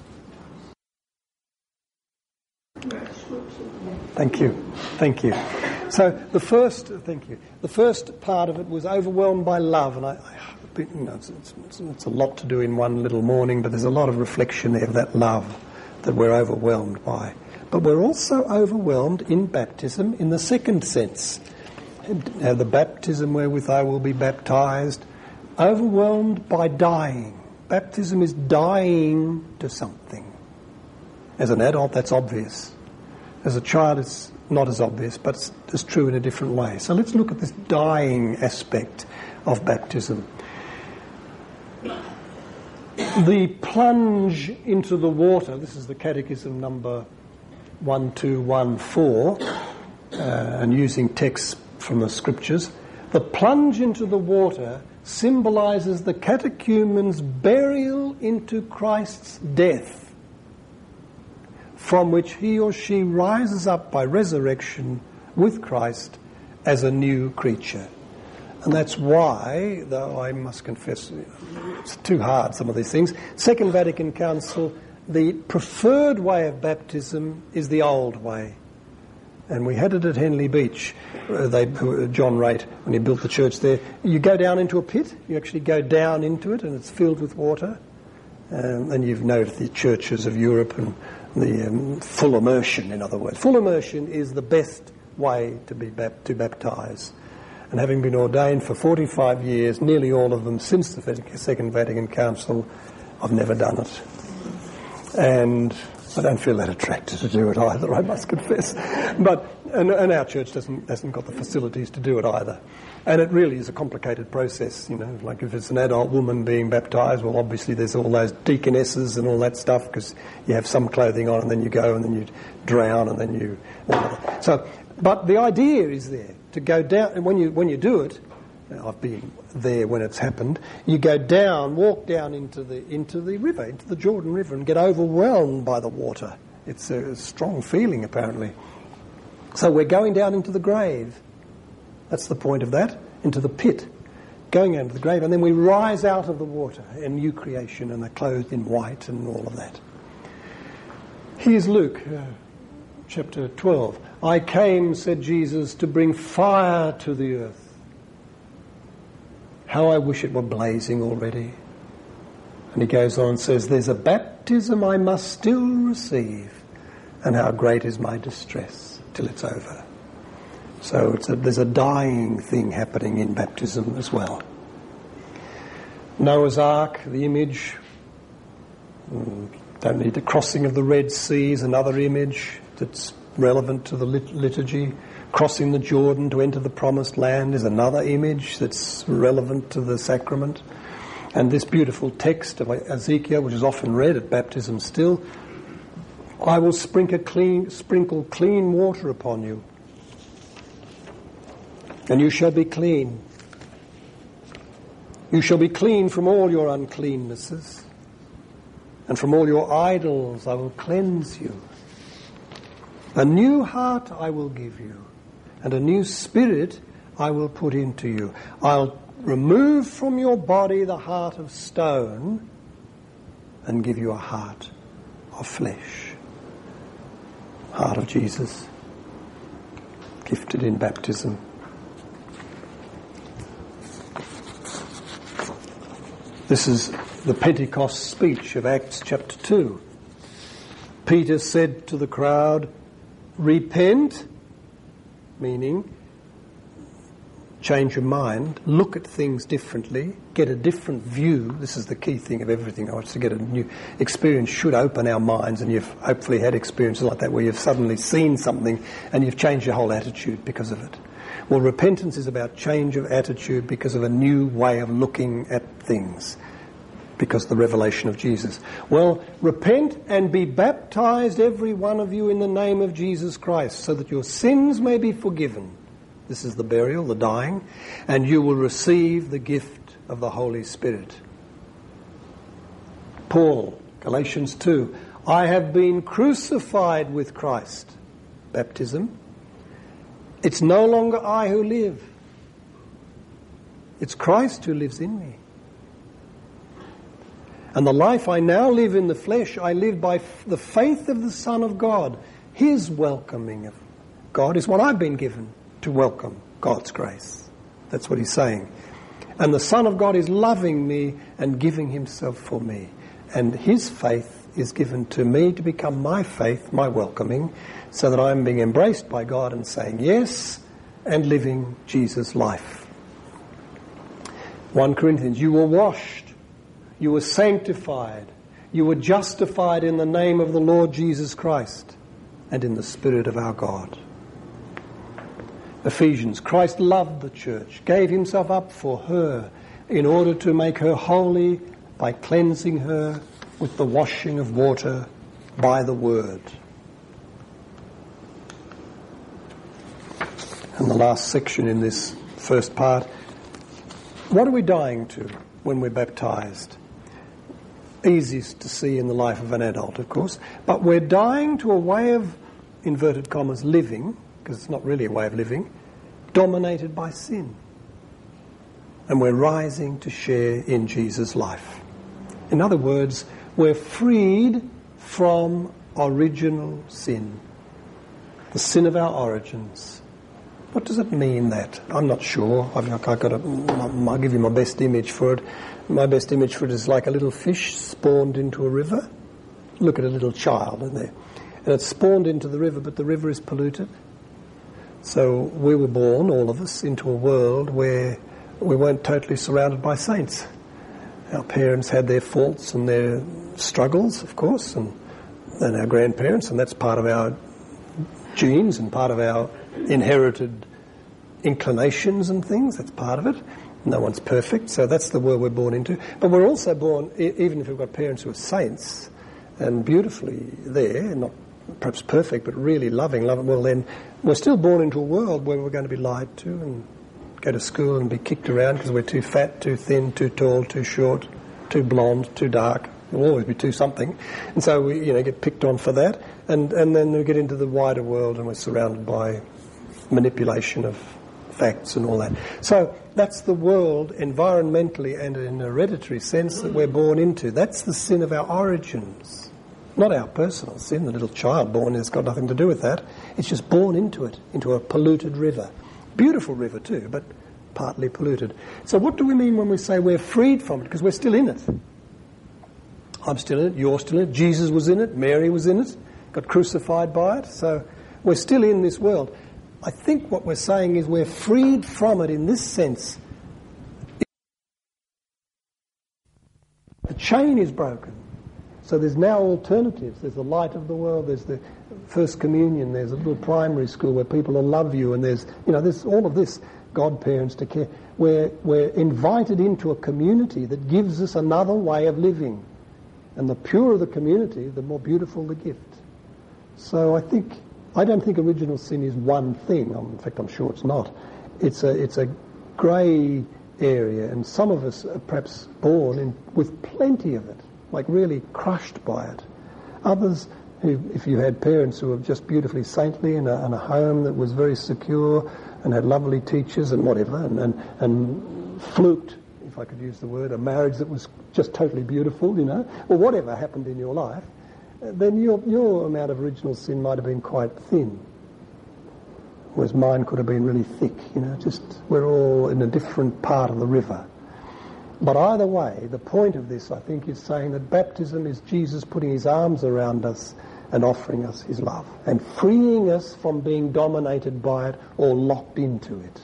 S1: Thank you. Thank you. So the first, thank you. The first part of it was overwhelmed by love, and I, I you know, it's, it's, it's a lot to do in one little morning, but there's a lot of reflection there of that love that we're overwhelmed by. But we're also overwhelmed in baptism in the second sense. Uh, the baptism wherewith I will be baptized, overwhelmed by dying. Baptism is dying to something. As an adult, that's obvious. As a child, it's not as obvious, but it's, it's true in a different way. So let's look at this dying aspect of baptism. The plunge into the water, this is the Catechism number one two one four, uh, and using texts from the scriptures, the plunge into the water symbolises the catechumen's burial into Christ's death, from which he or she rises up by resurrection with Christ as a new creature. And that's why, though I must confess, it's too hard, some of these things, Second Vatican Council, the preferred way of baptism is the old way. And we had it at Henley Beach. Uh, they, uh, John Raitt, when he built the church there, you go down into a pit. You actually go down into it, and it's filled with water. Um, and you've noted the churches of Europe and the um, full immersion, in other words. Full immersion is the best way to be bap- to baptise. And having been ordained for forty-five years, nearly all of them since the Second Vatican Council, I've never done it. And I don't feel that attracted to do it either, I must confess. But and, and our church doesn't hasn't got the facilities to do it either. And it really is a complicated process, you know. Like if it's an adult woman being baptised, well, obviously there's all those deaconesses and all that stuff, because you have some clothing on and then you go and then you drown and then you... So, but the idea is there to go down, and when you when you do it, I've been there when it's happened, you go down, walk down into the into the river, into the Jordan River, and get overwhelmed by the water. It's a strong feeling, apparently. So we're going down into the grave. That's the point of that, into the pit, going into the grave, and then we rise out of the water in new creation and are clothed in white and all of that. Here's Luke, uh, chapter twelve. I came, said Jesus, to bring fire to the earth. How I wish it were blazing already. And he goes on and says, there's a baptism I must still receive, and how great is my distress till it's over. So it's a, there's a dying thing happening in baptism as well. Noah's Ark, the image. Don't need the crossing of the Red Sea is another image that's relevant to the lit- liturgy. Crossing the Jordan to enter the promised land is another image that's relevant to the sacrament. And this beautiful text of Ezekiel, which is often read at baptism still, I will sprinkle clean, sprinkle clean water upon you, and you shall be clean. You shall be clean from all your uncleannesses, and from all your idols I will cleanse you. A new heart I will give you, and a new spirit I will put into you. I'll remove from your body the heart of stone and give you a heart of flesh. Heart of Jesus, gifted in baptism. This is the Pentecost speech of Acts chapter two. Peter said to the crowd, repent, meaning change your mind, look at things differently, get a different view. This is the key thing of everything. I want to get a new experience should open our minds, and you've hopefully had experiences like that where you've suddenly seen something and you've changed your whole attitude because of it. Well, repentance is about change of attitude because of a new way of looking at things, because of the revelation of Jesus. Well, repent and be baptized, every one of you, in the name of Jesus Christ, so that your sins may be forgiven. This is the burial, the dying, and you will receive the gift of the Holy Spirit. Paul, Galatians two, I have been crucified with Christ. Baptism. It's no longer I who live. It's Christ who lives in me. And the life I now live in the flesh, I live by f- the faith of the Son of God. His welcoming of God is what I've been given to welcome God's grace. That's what he's saying. And the Son of God is loving me and giving himself for me. And his faith is given to me to become my faith, my welcoming, so that I'm being embraced by God and saying yes and living Jesus' life. First Corinthians, you were washed, you were sanctified, you were justified in the name of the Lord Jesus Christ and in the Spirit of our God. Ephesians, Christ loved the church, gave himself up for her in order to make her holy by cleansing her with the washing of water by the word. And the last section in this first part, what are we dying to when we're baptized? Easiest to see in the life of an adult, of course, but we're dying to a way of, inverted commas, living, because it's not really a way of living, dominated by sin. And we're rising to share in Jesus' life. In other words, we're freed from original sin. The sin of our origins. What does it mean, that? I'm not sure. I've, I've got a, I'll give you my best image for it. My best image for it is like a little fish spawned into a river. Look at a little child in there. And it's spawned into the river, but the river is polluted. So we were born, all of us, into a world where we weren't totally surrounded by saints. Our parents had their faults and their struggles, of course, and, and our grandparents, and that's part of our genes and part of our inherited inclinations and things. That's part of it. No one's perfect, so that's the world we're born into. But we're also born, even if we've got parents who are saints and beautifully there, not perhaps perfect, but really loving, loving, well then we're still born into a world where we're going to be lied to and go to school and be kicked around because we're too fat, too thin, too tall, too short, too blonde, too dark. We'll always be too something. And so we, you know, get picked on for that. And, and then we get into the wider world and we're surrounded by manipulation of facts and all that. So that's the world environmentally and in an hereditary sense that we're born into. That's the sin of our origins. Not our personal sin. The little child born has got nothing to do with that. It's just born into it, into a polluted river. Beautiful river too, but partly polluted. So what do we mean when we say we're freed from it? Because we're still in it. I'm still in it, you're still in it, Jesus was in it, Mary was in it, got crucified by it. So we're still in this world. I think what we're saying is we're freed from it in this sense. The chain is broken. So there's now alternatives. There's the light of the world, there's the First Communion, there's a little primary school where people will love you, and there's, you know, there's all of this, godparents to care. We're, we're invited into a community that gives us another way of living. And the purer the community, the more beautiful the gift. So I think, I don't think original sin is one thing. In fact, I'm sure it's not. It's a, it's a grey area, and some of us are perhaps born in, with plenty of it, like really crushed by it. Others, who, if you had parents who were just beautifully saintly and a, and a home that was very secure and had lovely teachers and whatever, and, and, and fluked, if I could use the word, a marriage that was just totally beautiful, you know, or whatever happened in your life, then your your amount of original sin might have been quite thin. Whereas mine could have been really thick, you know, just we're all in a different part of the river. But either way, the point of this, I think, is saying that baptism is Jesus putting his arms around us and offering us his love and freeing us from being dominated by it or locked into it.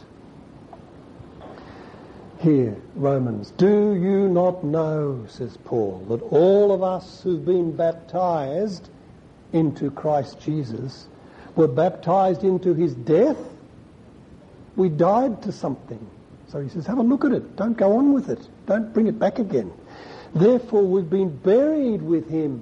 S1: Here, Romans, do you not know, says Paul, that all of us who've been baptized into Christ Jesus were baptized into his death? We died to something. So he says, have a look at it. Don't go on with it. Don't bring it back again. Therefore, we've been buried with him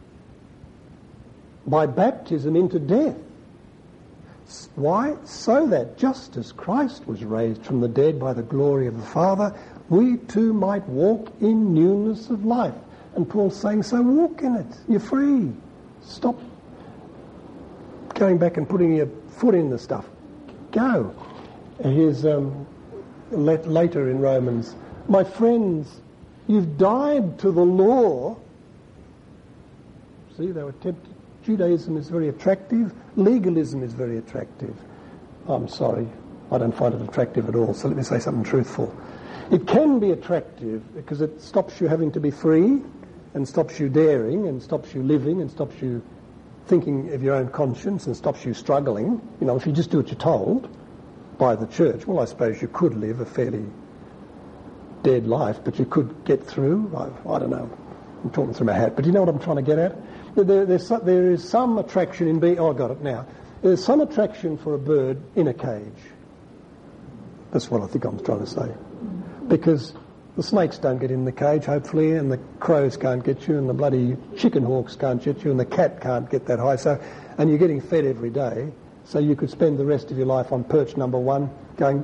S1: by baptism into death. Why? So that just as Christ was raised from the dead by the glory of the Father, we too might walk in newness of life. And Paul's saying, so walk in it. You're free. Stop going back and putting your foot in the stuff. Go. Here's um, let, later in Romans, my friends, you've died to the law. See, they were tempted. Judaism is very attractive. Legalism is very attractive. I'm sorry, I don't find it attractive at all, so let me say something truthful. It can be attractive because it stops you having to be free and stops you daring and stops you living and stops you thinking of your own conscience and stops you struggling. You know, if you just do what you're told by the church, well, I suppose you could live a fairly dead life, but you could get through. I, I don't know. I'm talking through my hat, but you know what I'm trying to get at? There, there's, there is some attraction in being... Oh, I got it now. There's some attraction for a bird in a cage. That's what I think I'm trying to say. Because the snakes don't get in the cage, hopefully, and the crows can't get you, and the bloody chicken hawks can't get you, and the cat can't get that high. So, and you're getting fed every day, so you could spend the rest of your life on perch number one, going...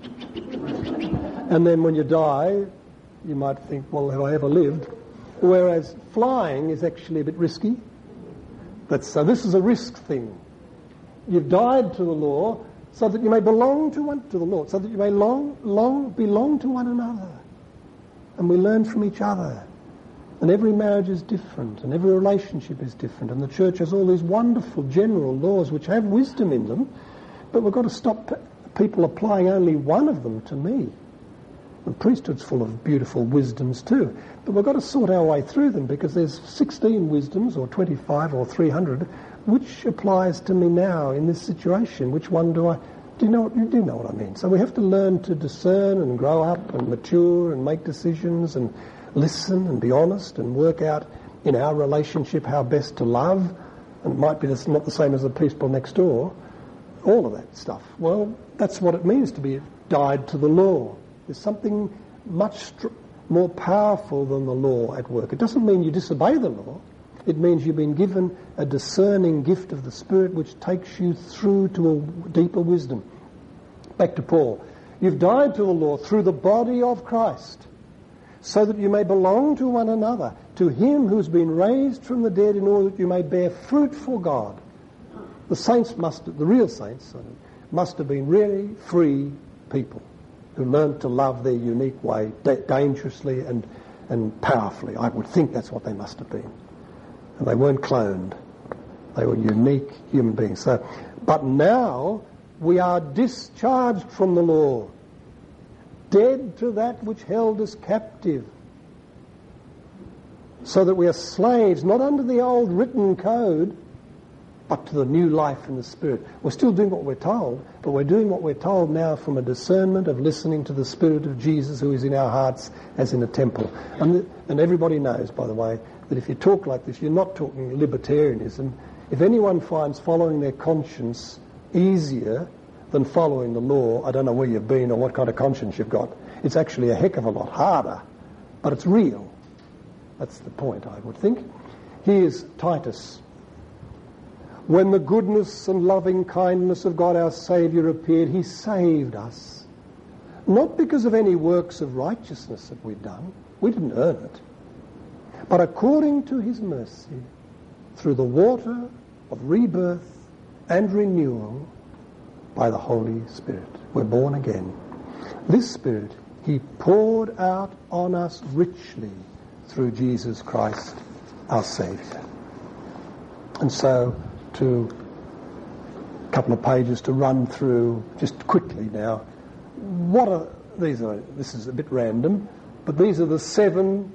S1: And then when you die, you might think, well, have I ever lived? Whereas flying is actually a bit risky. That's, so this is a risk thing. You've died to the law so that you may belong to one to the Lord, so that you may long, long belong to one another. And we learn from each other. And every marriage is different, and every relationship is different, and the church has all these wonderful general laws which have wisdom in them, but we've got to stop p- people applying only one of them to me. The priesthood's full of beautiful wisdoms too, but we've got to sort our way through them, because there's sixteen wisdoms, or twenty-five, or three hundred, which applies to me now in this situation. Which one do I... Do you know what, you do know what I mean? So we have to learn to discern and grow up and mature and make decisions and listen and be honest and work out in our relationship how best to love. And it might be this, not the same as the people next door. All of that stuff. Well, that's what it means to be died to the law. There's something much str- more powerful than the law at work. It doesn't mean you disobey the law. It means you've been given a discerning gift of the Spirit which takes you through to a deeper wisdom. Back to Paul. You've died to the law through the body of Christ, so that you may belong to one another, to him who's been raised from the dead, in order that you may bear fruit for God. The saints must, the real saints, must have been really free people who learned to love their unique way, da- dangerously and, and powerfully. I would think that's what they must have been. And they weren't cloned. They were unique human beings. So, but now we are discharged from the law, dead to that which held us captive, so that we are slaves, not under the old written code, but to the new life in the Spirit. We're still doing what we're told, but we're doing what we're told now from a discernment of listening to the Spirit of Jesus who is in our hearts as in a temple. And, the, and everybody knows, by the way, that if you talk like this, you're not talking libertarianism. If anyone finds following their conscience easier than following the law, I don't know where you've been or what kind of conscience you've got. It's actually a heck of a lot harder, but it's real. That's the point, I would think. Here's Titus. When the goodness and loving kindness of God our Saviour appeared, he saved us. Not because of any works of righteousness that we've done. We didn't earn it. But according to his mercy, through the water of rebirth and renewal by the Holy Spirit. We're born again. This Spirit he poured out on us richly through Jesus Christ our Saviour. And so, to a couple of pages to run through just quickly now. What are these? Are this is a bit random, but these are the seven.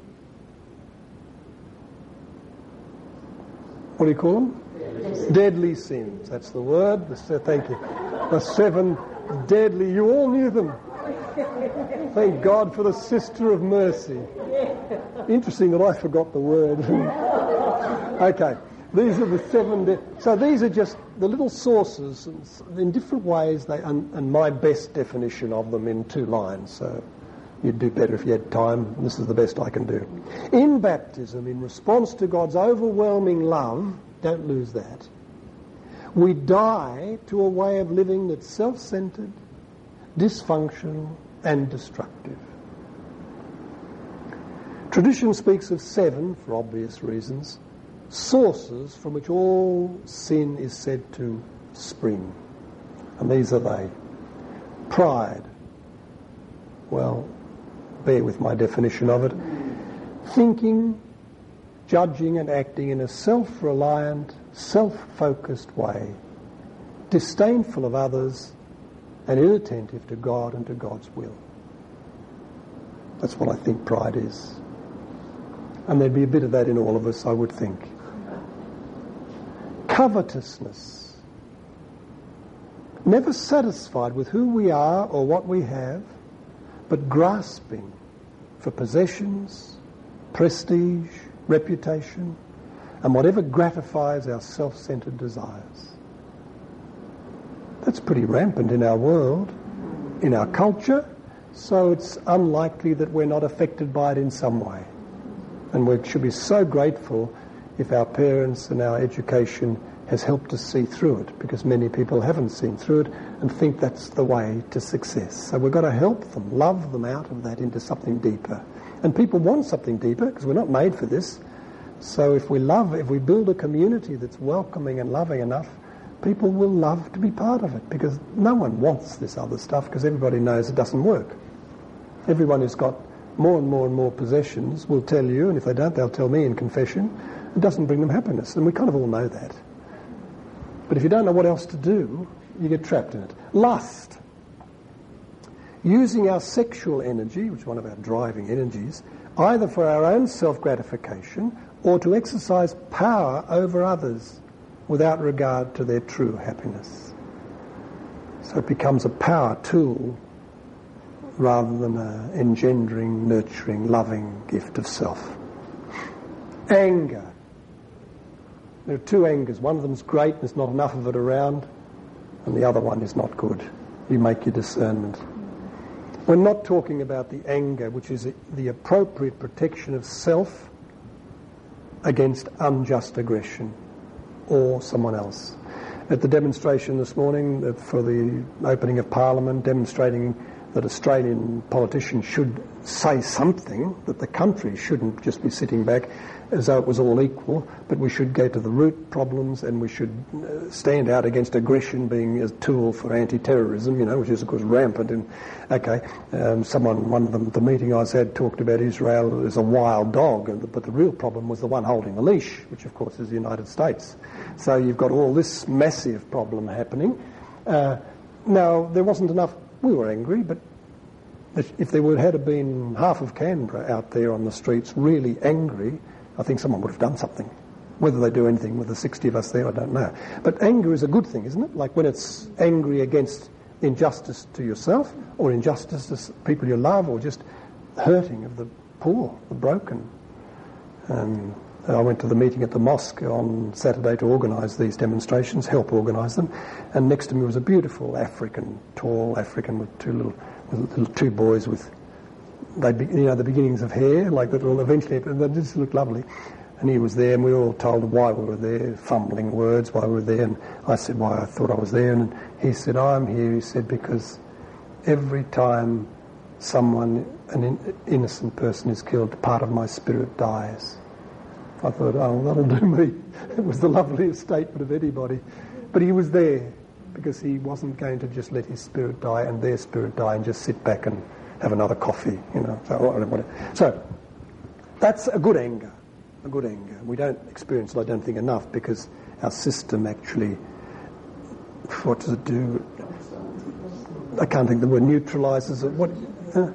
S1: What do you call them? Deadly, deadly sins. That's the word. The, thank you. The seven deadly. You all knew them. Thank God for the Sister of Mercy. Interesting that I forgot the word. Okay. These are the seven... De- so these are just the little sources, in different ways, they and, and my best definition of them in two lines. So you'd do better if you had time. This is the best I can do. In baptism, in response to God's overwhelming love, don't lose that, we die to a way of living that's self-centered, dysfunctional, and destructive. Tradition speaks of seven, for obvious reasons, sources from which all sin is said to spring. And these are they. Pride. Well, bear with my definition of it. Thinking, judging and acting in a self-reliant, self-focused way, disdainful of others and inattentive to God and to God's will. That's what I think pride is. And there'd be a bit of that in all of us, I would think. Covetousness. Never satisfied with who we are or what we have, but grasping for possessions, prestige, reputation, and whatever gratifies our self-centered desires. That's pretty rampant in our world, in our culture, so it's unlikely that we're not affected by it in some way. And we should be so grateful if our parents and our education has helped us see through it, because many people haven't seen through it and think that's the way to success. So we've got to help them, love them out of that into something deeper. And people want something deeper because we're not made for this. So if we love, if we build a community that's welcoming and loving enough, people will love to be part of it, because no one wants this other stuff, because everybody knows it doesn't work. Everyone who's got more and more and more possessions will tell you, and if they don't, they'll tell me in confession, it doesn't bring them happiness. And we kind of all know that. But if you don't know what else to do, you get trapped in it. Lust. Using our sexual energy, which is one of our driving energies, either for our own self-gratification or to exercise power over others without regard to their true happiness. So it becomes a power tool rather than an engendering, nurturing, loving gift of self. Anger. There are two angers. One of them is great and there's not enough of it around, and the other one is not good. You make your discernment. We're not talking about the anger, which is the appropriate protection of self against unjust aggression or someone else. At the demonstration this morning for the opening of Parliament, demonstrating that Australian politicians should say something, that the country shouldn't just be sitting back as though it was all equal, but we should go to the root problems and we should uh, stand out against aggression being a tool for anti-terrorism, you know, which is of course rampant. And okay, um, someone, one of them at the meeting I was at talked about Israel as a wild dog, and the, but the real problem was the one holding the leash, which of course is the United States. So you've got all this massive problem happening. Uh, now, there wasn't enough. We were angry, but if there would have been half of Canberra out there on the streets really angry, I think someone would have done something. Whether they do anything with the sixty of us there, I don't know. But anger is a good thing, isn't it? Like when it's angry against injustice to yourself or injustice to people you love or just hurting of the poor, the broken. Um, I went to the meeting at the mosque on Saturday to organise these demonstrations, help organise them, and next to me was a beautiful African, tall African with two little, with little two boys with, they, you know, the beginnings of hair, like that will eventually, and they just looked lovely. And he was there, and we were all told why we were there, fumbling words, why we were there, and I said why I thought I was there, and he said, I'm here, he said, because every time someone, an in, innocent person is killed, part of my spirit dies. I thought, oh, that'll do me. It was the loveliest statement of anybody. But he was there because he wasn't going to just let his spirit die and their spirit die and just sit back and have another coffee, you know. So, whatever. So that's a good anger, a good anger. We don't experience it, I don't think, enough because our system actually, what does it do? I can't think the word neutralises it. What? Uh,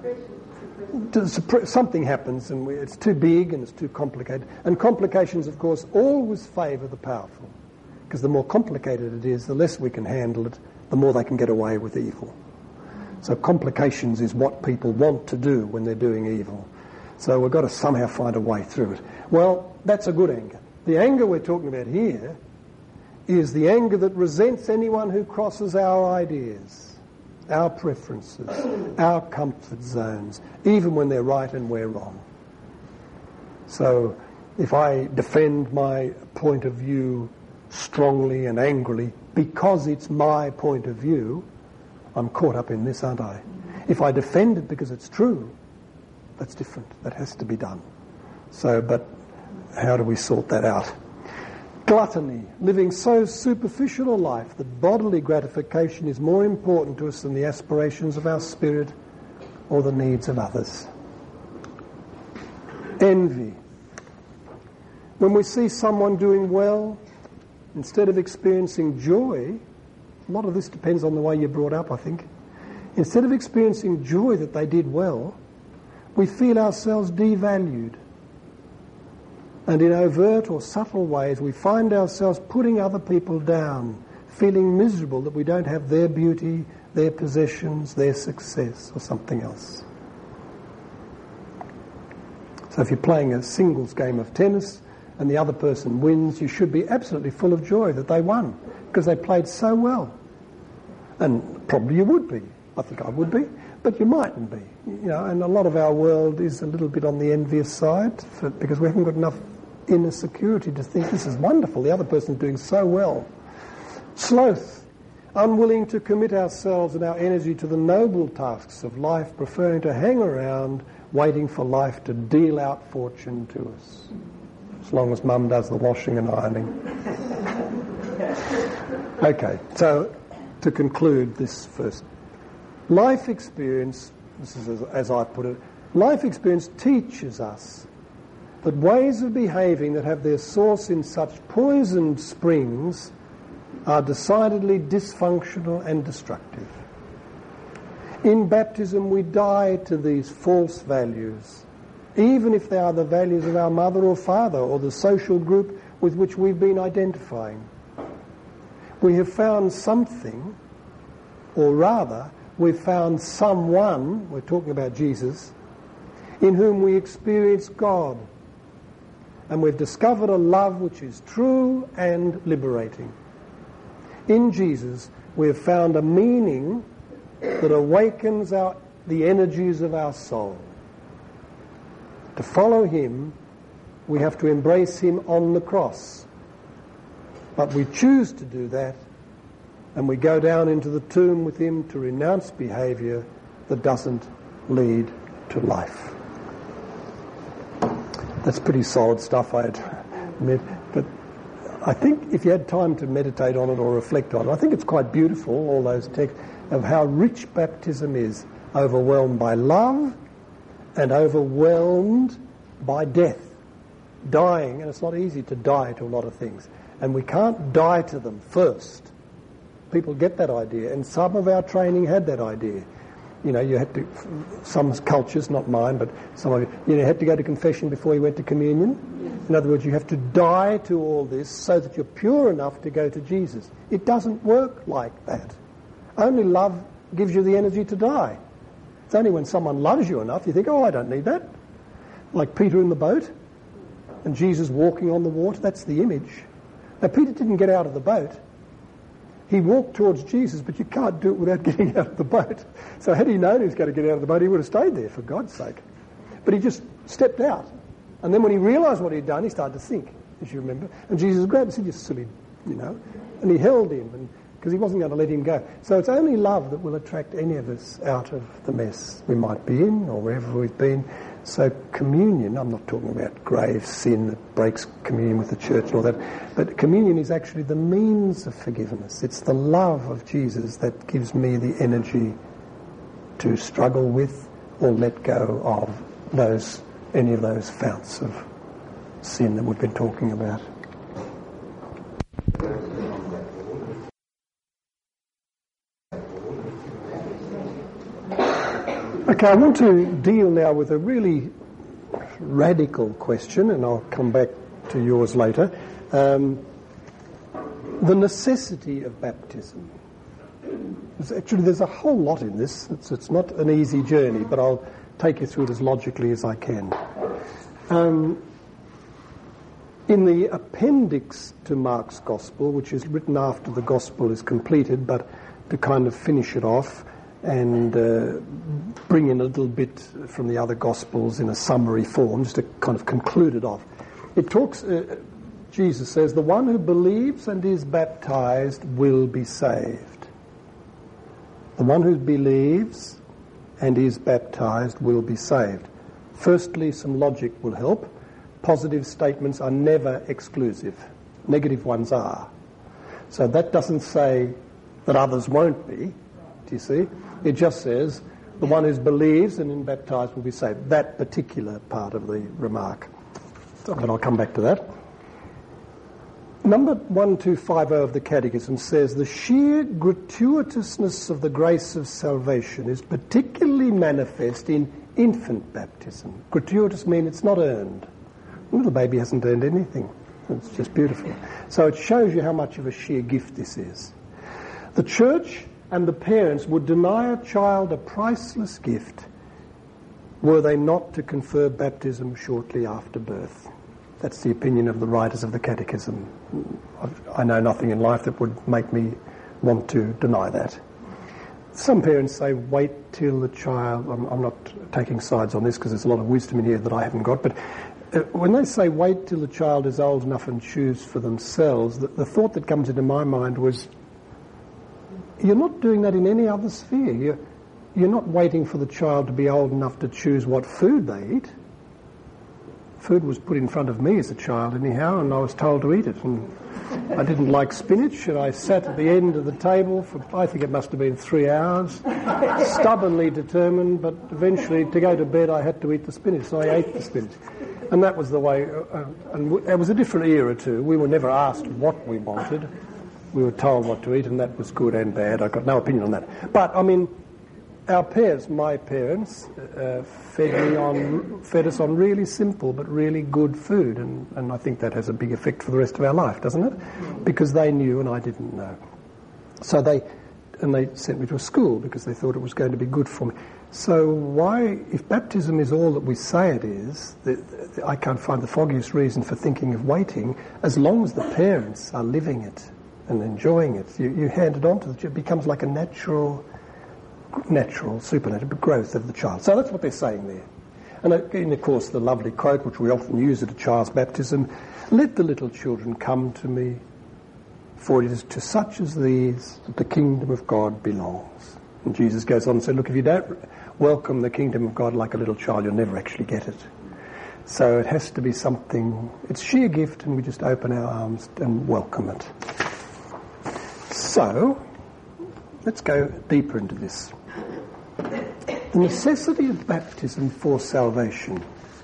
S1: Something happens and we, it's too big and it's too complicated. And complications, of course, always favour the powerful. Because the more complicated it is, the less we can handle it, the more they can get away with evil. So complications is what people want to do when they're doing evil. So we've got to somehow find a way through it. Well, that's a good anger. The anger we're talking about here is the anger that resents anyone who crosses our ideas, our preferences, our comfort zones, even when they're right and we're wrong. So if I defend my point of view strongly and angrily because it's my point of view, I'm caught up in this, aren't I? If I defend it because it's true, that's different. That has to be done. So, but how do we sort that out? Gluttony, living so superficial a life that bodily gratification is more important to us than the aspirations of our spirit or the needs of others. Envy. When we see someone doing well, instead of experiencing joy, a lot of this depends on the way you're brought up, I think. Instead of experiencing joy that they did well, we feel ourselves devalued. And in overt or subtle ways, we find ourselves putting other people down, feeling miserable that we don't have their beauty, their possessions, their success, or something else. So if you're playing a singles game of tennis and the other person wins, you should be absolutely full of joy that they won, because they played so well. And probably you would be. I think I would be. But you mightn't be. You know, and a lot of our world is a little bit on the envious side for, because we haven't got enough inner security to think this is wonderful, the other person's doing so well. Sloth, unwilling to commit ourselves and our energy to the noble tasks of life, preferring to hang around waiting for life to deal out fortune to us, as long as mum does the washing and ironing. Okay, so to conclude this first, life experience, this is as, as I put it, Life experience teaches us that ways of behaving that have their source in such poisoned springs are decidedly dysfunctional and destructive. In baptism we die to these false values, even if they are the values of our mother or father or the social group with which we've been identifying. We have found something, or rather, we've found someone, we're talking about Jesus, in whom we experience God. And we've discovered a love which is true and liberating. In Jesus, we have found a meaning that awakens our, the energies of our soul. To follow him, we have to embrace him on the cross. But we choose to do that, and we go down into the tomb with him to renounce behaviour that doesn't lead to life. That's pretty solid stuff, I admit. But I think if you had time to meditate on it or reflect on it, I think it's quite beautiful, all those texts, of how rich baptism is, overwhelmed by love and overwhelmed by death. Dying, and it's not easy to die to a lot of things. And we can't die to them first. People get that idea, and some of our training had that idea. You know, you had to, some cultures, not mine, but some of you, you know, had to go to confession before you went to communion. Yes. In other words, you have to die to all this so that you're pure enough to go to Jesus. It doesn't work like that. Only love gives you the energy to die. It's only when someone loves you enough you think, oh, I don't need that. Like Peter in the boat and Jesus walking on the water, that's the image. Now, Peter didn't get out of the boat. He walked towards Jesus, but you can't do it without getting out of the boat. So had he known he was going to get out of the boat, he would have stayed there, for God's sake. But he just stepped out. And then when he realised what he'd done, he started to sink, as you remember. And Jesus grabbed him and said, you silly, you know. And he held him, and because he wasn't going to let him go. So it's only love that will attract any of us out of the mess we might be in or wherever we've been. So communion, I'm not talking about grave sin that breaks communion with the church and all that, but communion is actually the means of forgiveness. It's the love of Jesus that gives me the energy to struggle with or let go of those any of those founts of sin that we've been talking about. Okay, I want to deal now with a really radical question, and I'll come back to yours later. Um, the necessity of baptism. There's actually, there's a whole lot in this. It's, it's not an easy journey, but I'll take you through it as logically as I can. Um, in the appendix to Mark's Gospel, which is written after the Gospel is completed, but to kind of finish it off, and uh, bring in a little bit from the other Gospels in a summary form, just to kind of conclude it off. It talks, uh, Jesus says, the one who believes and is baptized will be saved. The one who believes and is baptized will be saved. Firstly, some logic will help. Positive statements are never exclusive. Negative ones are. So that doesn't say that others won't be, do you see? It just says the one who believes and is baptized will be saved. That particular part of the remark. But I'll come back to that. Number twelve fifty of the Catechism says the sheer gratuitousness of the grace of salvation is particularly manifest in infant baptism. Gratuitous means it's not earned. The little baby hasn't earned anything. It's just beautiful. So it shows you how much of a sheer gift this is. The Church and the parents would deny a child a priceless gift were they not to confer baptism shortly after birth. That's the opinion of the writers of the Catechism. I know nothing in life that would make me want to deny that. Some parents say wait till the child, I'm, I'm not taking sides on this because there's a lot of wisdom in here that I haven't got, but uh, when they say wait till the child is old enough and choose for themselves, the, the thought that comes into my mind was, you're not doing that in any other sphere. You're, you're not waiting for the child to be old enough to choose what food they eat. food was put in front of me as a child anyhow, and I was told to eat it. And I didn't like spinach, and I sat at the end of the table for, I think it must have been three hours, stubbornly determined, but eventually to go to bed I had to eat the spinach, so I ate the spinach. And that was the way, uh, and w- it was a different era too. We were never asked what we wanted. We were told what to eat, and that was good and bad. I've got no opinion on that. But, I mean, our parents, my parents, uh, fed me on, fed us on really simple but really good food, and, and I think that has a big effect for the rest of our life, doesn't it? Because they knew and I didn't know. So they, and they sent me to a school because they thought it was going to be good for me. So why, if baptism is all that we say it is, the, the, I can't find the foggiest reason for thinking of waiting, as long as the parents are living it and enjoying it. You, you hand it on to the child, it becomes like a natural... natural, supernatural growth of the child. So that's what they're saying there. And, and of course the lovely quote which we often use at a child's baptism, let the little children come to me, for it is to such as these that the kingdom of God belongs. And Jesus goes on and says, look, if you don't welcome the kingdom of God like a little child, you'll never actually get it. So it has to be something, it's sheer gift, and we just open our arms and welcome it. So let's go deeper into this. The necessity of baptism for salvation.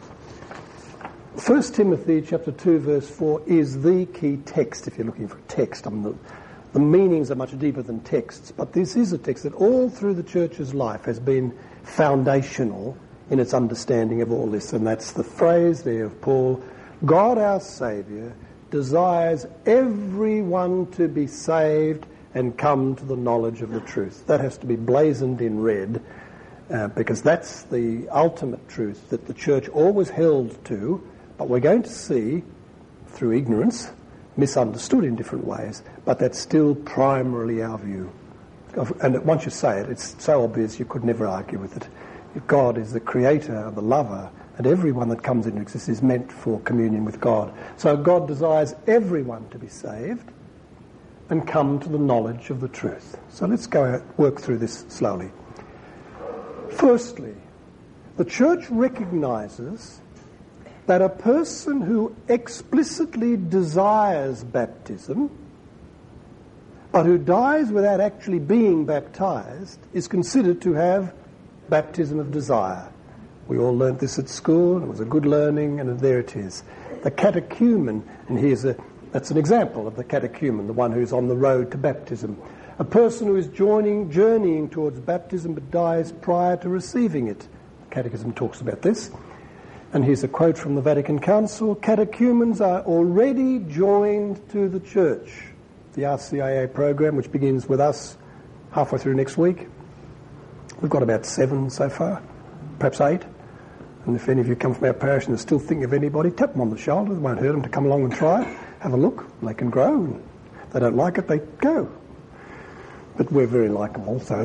S1: First Timothy chapter two verse four is the key text if you're looking for a text. I mean, the, the meanings are much deeper than texts, but this is a text that all through the church's life has been foundational in its understanding of all this, and that's the phrase there of Paul, God our Saviour desires everyone to be saved and come to the knowledge of the truth. That has to be blazoned in red, uh, because that's the ultimate truth that the church always held to, but we're going to see, through ignorance, misunderstood in different ways, but that's still primarily our view. And once you say it, it's so obvious you could never argue with it. God is the creator, the lover, and everyone that comes into existence is meant for communion with God. So God desires everyone to be saved and come to the knowledge of the truth. So let's go work through this slowly. Firstly, the church recognizes that a person who explicitly desires baptism, but who dies without actually being baptized, is considered to have baptism of desire. We all learnt this at school, and it was a good learning, and there it is. The catechumen, and here's a That's an example of the catechumen, the one who's on the road to baptism. A person who is joining, journeying towards baptism but dies prior to receiving it. The Catechism talks about this. And here's a quote from the Vatican Council. Catechumens are already joined to the Church. The R C I A program, which begins with us halfway through next week. We've got about seven so far, perhaps eight. And if any of you come from our parish and are still thinking of anybody, tap them on the shoulder. It won't hurt them to come along and try it. Have a look. They can grow. And if they don't like it, they go. But we're very likeable, so...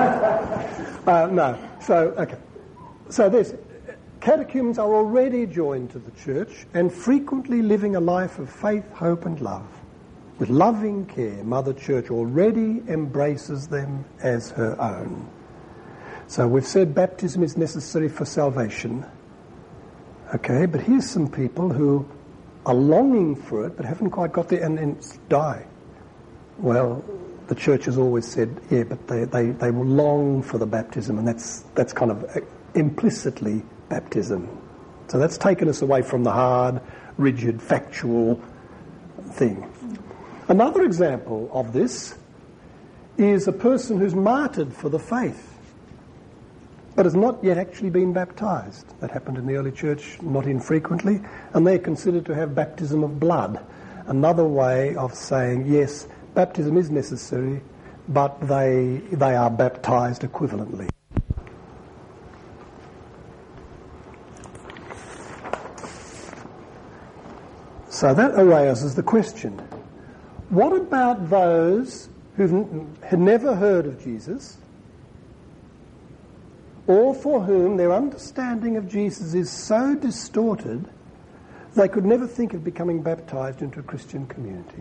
S1: uh, no. So, okay. So there's... Catechumens are already joined to the Church and frequently living a life of faith, hope and love. With loving care, Mother Church already embraces them as her own. So we've said baptism is necessary for salvation. Okay, but here's some people who are longing for it but haven't quite got there and then die. Well, the Church has always said, yeah, but they, they, they will long for the baptism, and that's that's kind of implicitly baptism. So that's taken us away from the hard, rigid, factual thing. Another example of this is a person who's martyred for the faith but has not yet actually been baptized. That happened in the early church not infrequently, and they're considered to have baptism of blood. Another way of saying, yes, baptism is necessary, but they they are baptized equivalently. So that arises the question, what about those who had never heard of Jesus, or for whom their understanding of Jesus is so distorted they could never think of becoming baptized into a Christian community?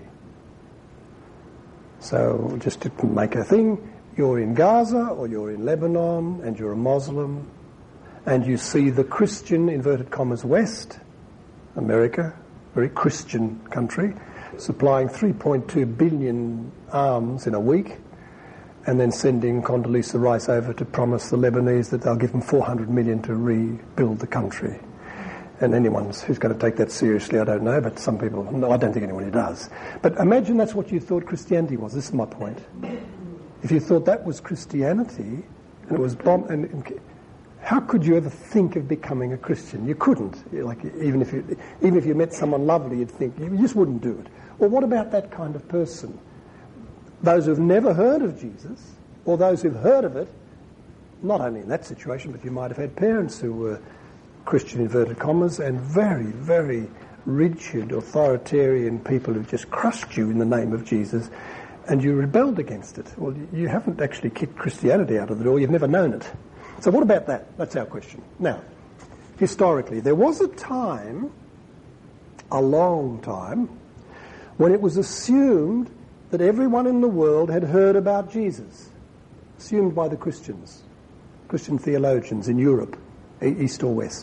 S1: So just to make a thing, you're in Gaza or you're in Lebanon and you're a Muslim and you see the Christian, inverted commas, West, America, very Christian country, supplying three point two billion arms in a week, and then sending Condoleezza Rice over to promise the Lebanese that they'll give them four hundred million to rebuild the country. And anyone who's going to take that seriously, I don't know, but some people, no, I don't think anyone who does. But imagine that's what you thought Christianity was. This is my point. If you thought that was Christianity, and it was bomb, and, and how could you ever think of becoming a Christian? You couldn't. Like even if you, even if you met someone lovely, you'd think you just wouldn't do it. Or what about that kind of person? Those who've never heard of Jesus, or those who've heard of it, not only in that situation, but you might have had parents who were Christian inverted commas and very, very rigid, authoritarian people who just crushed you in the name of Jesus, and you rebelled against it. Well, you haven't actually kicked Christianity out of the door, you've never known it. So what about that? That's our question. Now, historically, there was a time, a long time, when it was assumed that everyone in the world had heard about Jesus, assumed by the Christians, Christian theologians in Europe, east or west.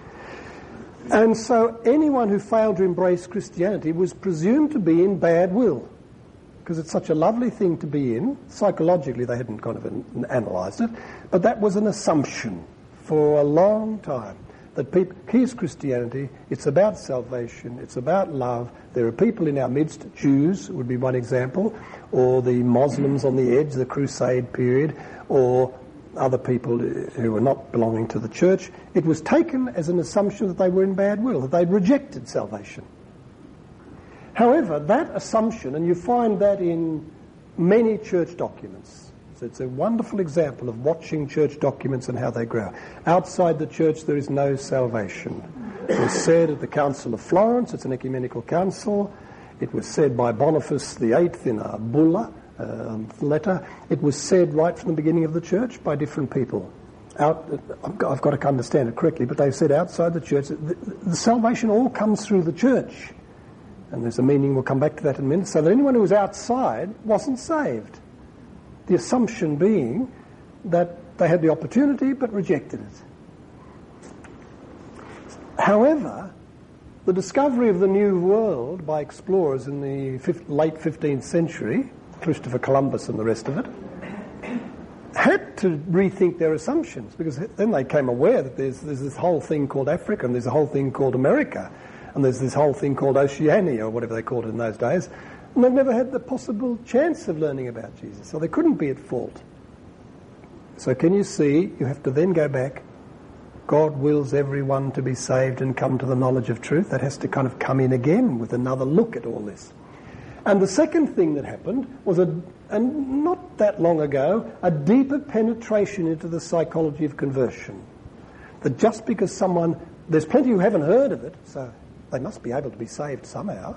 S1: And so anyone who failed to embrace Christianity was presumed to be in bad will, because it's such a lovely thing to be in. Psychologically, they hadn't kind of an, analysed it, but that was an assumption for a long time, that people, here's Christianity, it's about salvation, it's about love. There are people in our midst, Jews would be one example, or the Muslims on the edge, the Crusade period, or other people who were not belonging to the church. It was taken as an assumption that they were in bad will, that they'd rejected salvation. However, that assumption, and you find that in many church documents, so it's a wonderful example of watching church documents and how they grow. Outside the church there is no salvation. It was said at the Council of Florence, it's an ecumenical council. It was said by Boniface the Eighth in a bulla, Um, letter. It was said right from the beginning of the church by different people. Out, I've got, I've got to understand it correctly, but they said outside the church, the, the salvation all comes through the church. And there's a meaning, we'll come back to that in a minute, so that anyone who was outside wasn't saved. The assumption being that they had the opportunity but rejected it. However, the discovery of the New World by explorers in the fifth, late fifteenth century, Christopher Columbus and the rest of it, had to rethink their assumptions, because then they came aware that there's, there's this whole thing called Africa, and there's a whole thing called America, and there's this whole thing called Oceania, or whatever they called it in those days, and they've never had the possible chance of learning about Jesus, so they couldn't be at fault. So can you see, you have to then go back, God wills everyone to be saved and come to the knowledge of truth. That has to kind of come in again with another look at all this. And the second thing that happened was, a, and not that long ago, a deeper penetration into the psychology of conversion. That just because someone, there's plenty who haven't heard of it, so they must be able to be saved somehow,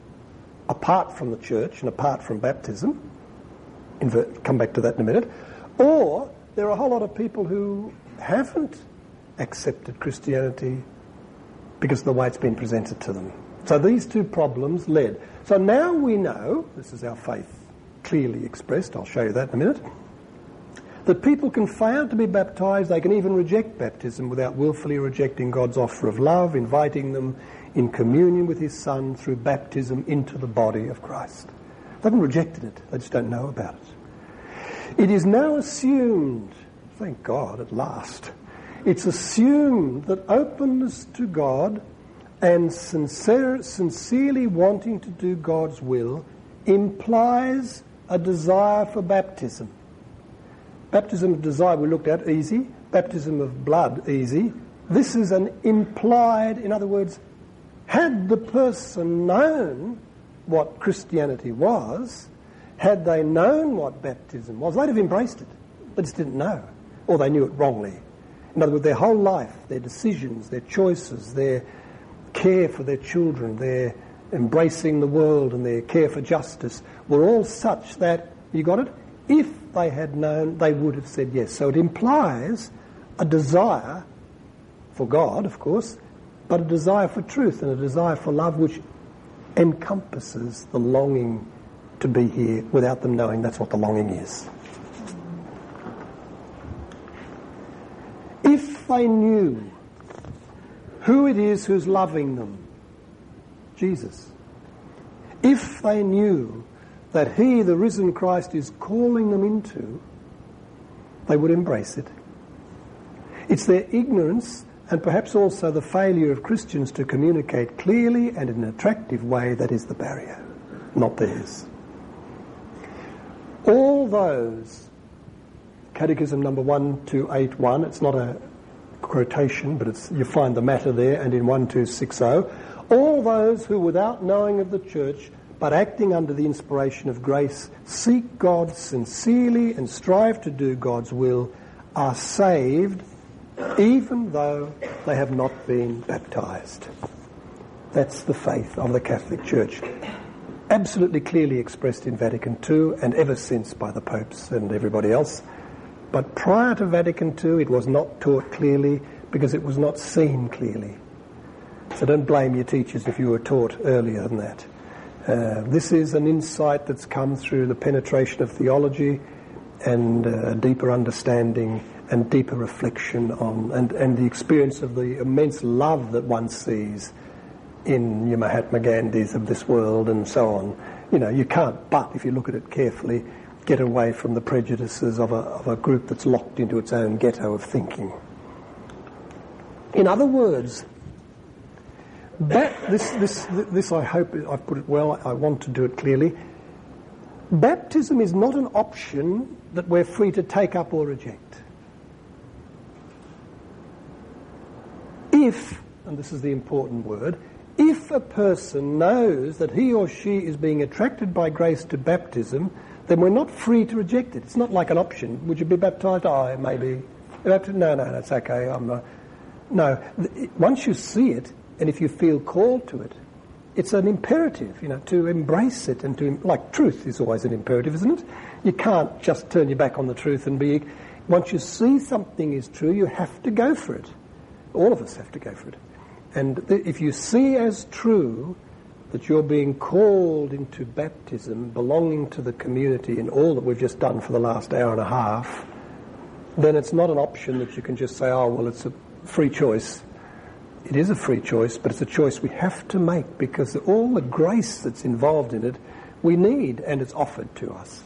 S1: apart from the church and apart from baptism. Invert, come back to that in a minute. Or there are a whole lot of people who haven't accepted Christianity because of the way it's been presented to them. So these two problems led. So now we know, this is our faith clearly expressed, I'll show you that in a minute, that people can fail to be baptised, they can even reject baptism without willfully rejecting God's offer of love, inviting them in communion with his Son through baptism into the body of Christ. They haven't rejected it, they just don't know about it. It is now assumed, thank God at last, it's assumed that openness to God and sincere, sincerely wanting to do God's will implies a desire for baptism. Baptism of desire we looked at, easy. Baptism of blood, easy. This is an implied, in other words, had the person known what Christianity was, had they known what baptism was, they'd have embraced it. They just didn't know, or they knew it wrongly. In other words, their whole life, their decisions, their choices, their care for their children, their embracing the world and their care for justice were all such that, you got it? If they had known, they would have said yes. So it implies a desire for God, of course, but a desire for truth and a desire for love which encompasses the longing to be here without them knowing that's what the longing is. If they knew who it is who's loving them, Jesus. If they knew that he, the risen Christ, is calling them into, they would embrace it. It's their ignorance and perhaps also the failure of Christians to communicate clearly and in an attractive way that is the barrier, not theirs. All those, Catechism number one two eight one, it's not a quotation, but it's, you find the matter there, and in one two six zero, all those who without knowing of the church but acting under the inspiration of grace seek God sincerely and strive to do God's will are saved even though they have not been baptised. That's the faith of the Catholic Church, absolutely clearly expressed in Vatican Two and ever since by the popes and everybody else. But prior to Vatican Two, it was not taught clearly because it was not seen clearly. So don't blame your teachers if you were taught earlier than that. Uh, this is an insight that's come through the penetration of theology and uh, deeper understanding and deeper reflection on, and, and the experience of the immense love that one sees in your Mahatma Gandhis of this world and so on. You know, you can't but, if you look at it carefully, get away from the prejudices of a, of a group that's locked into its own ghetto of thinking. In other words, that, this, this, this I hope I've put it well, I want to do it clearly. Baptism is not an option that we're free to take up or reject. If, and this is the important word, if a person knows that he or she is being attracted by grace to baptism, then we're not free to reject it. It's not like an option. Would you be baptised? Oh, maybe. No, no, that's okay. I'm not. No, once you see it, and if you feel called to it, it's an imperative, you know, to embrace it and to, like truth is always an imperative, isn't it? You can't just turn your back on the truth and be, once you see something is true, you have to go for it. All of us have to go for it. And th- if you see as true that you're being called into baptism, belonging to the community in all that we've just done for the last hour and a half, then it's not an option that you can just say, oh, well, it's a free choice. It is a free choice, but it's a choice we have to make because all the grace that's involved in it we need, and it's offered to us.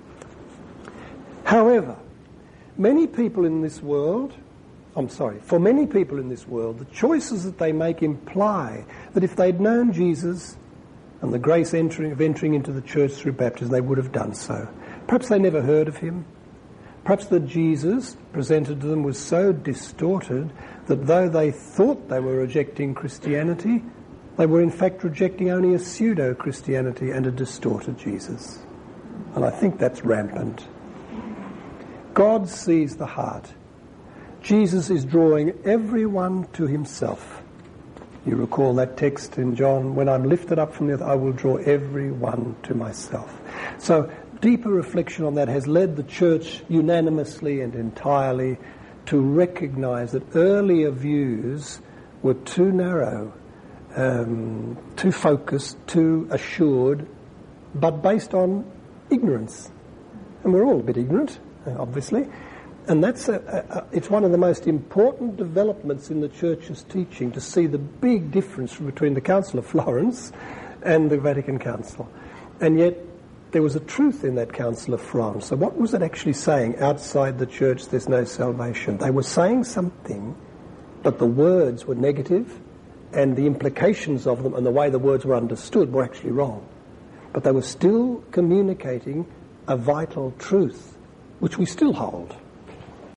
S1: However, many people in this world, I'm sorry, for many people in this world, the choices that they make imply that if they'd known Jesus and the grace entering, of entering into the church through baptism, they would have done so. Perhaps they never heard of him. Perhaps the Jesus presented to them was so distorted that though they thought they were rejecting Christianity, they were in fact rejecting only a pseudo-Christianity and a distorted Jesus. And I think that's rampant. God sees the heart. Jesus is drawing everyone to himself. You recall that text in John, when I'm lifted up from the earth, I will draw everyone to myself. So deeper reflection on that has led the church unanimously and entirely to recognise that earlier views were too narrow, um, too focused, too assured, but based on ignorance. And we're all a bit ignorant, obviously. And that's a, a, it's one of the most important developments in the Church's teaching to see the big difference between the Council of Florence and the Vatican Council. And yet there was a truth in that Council of Florence. So what was it actually saying? Outside the Church there's no salvation. They were saying something, but the words were negative, and the implications of them and the way the words were understood were actually wrong. But they were still communicating a vital truth, which we still hold.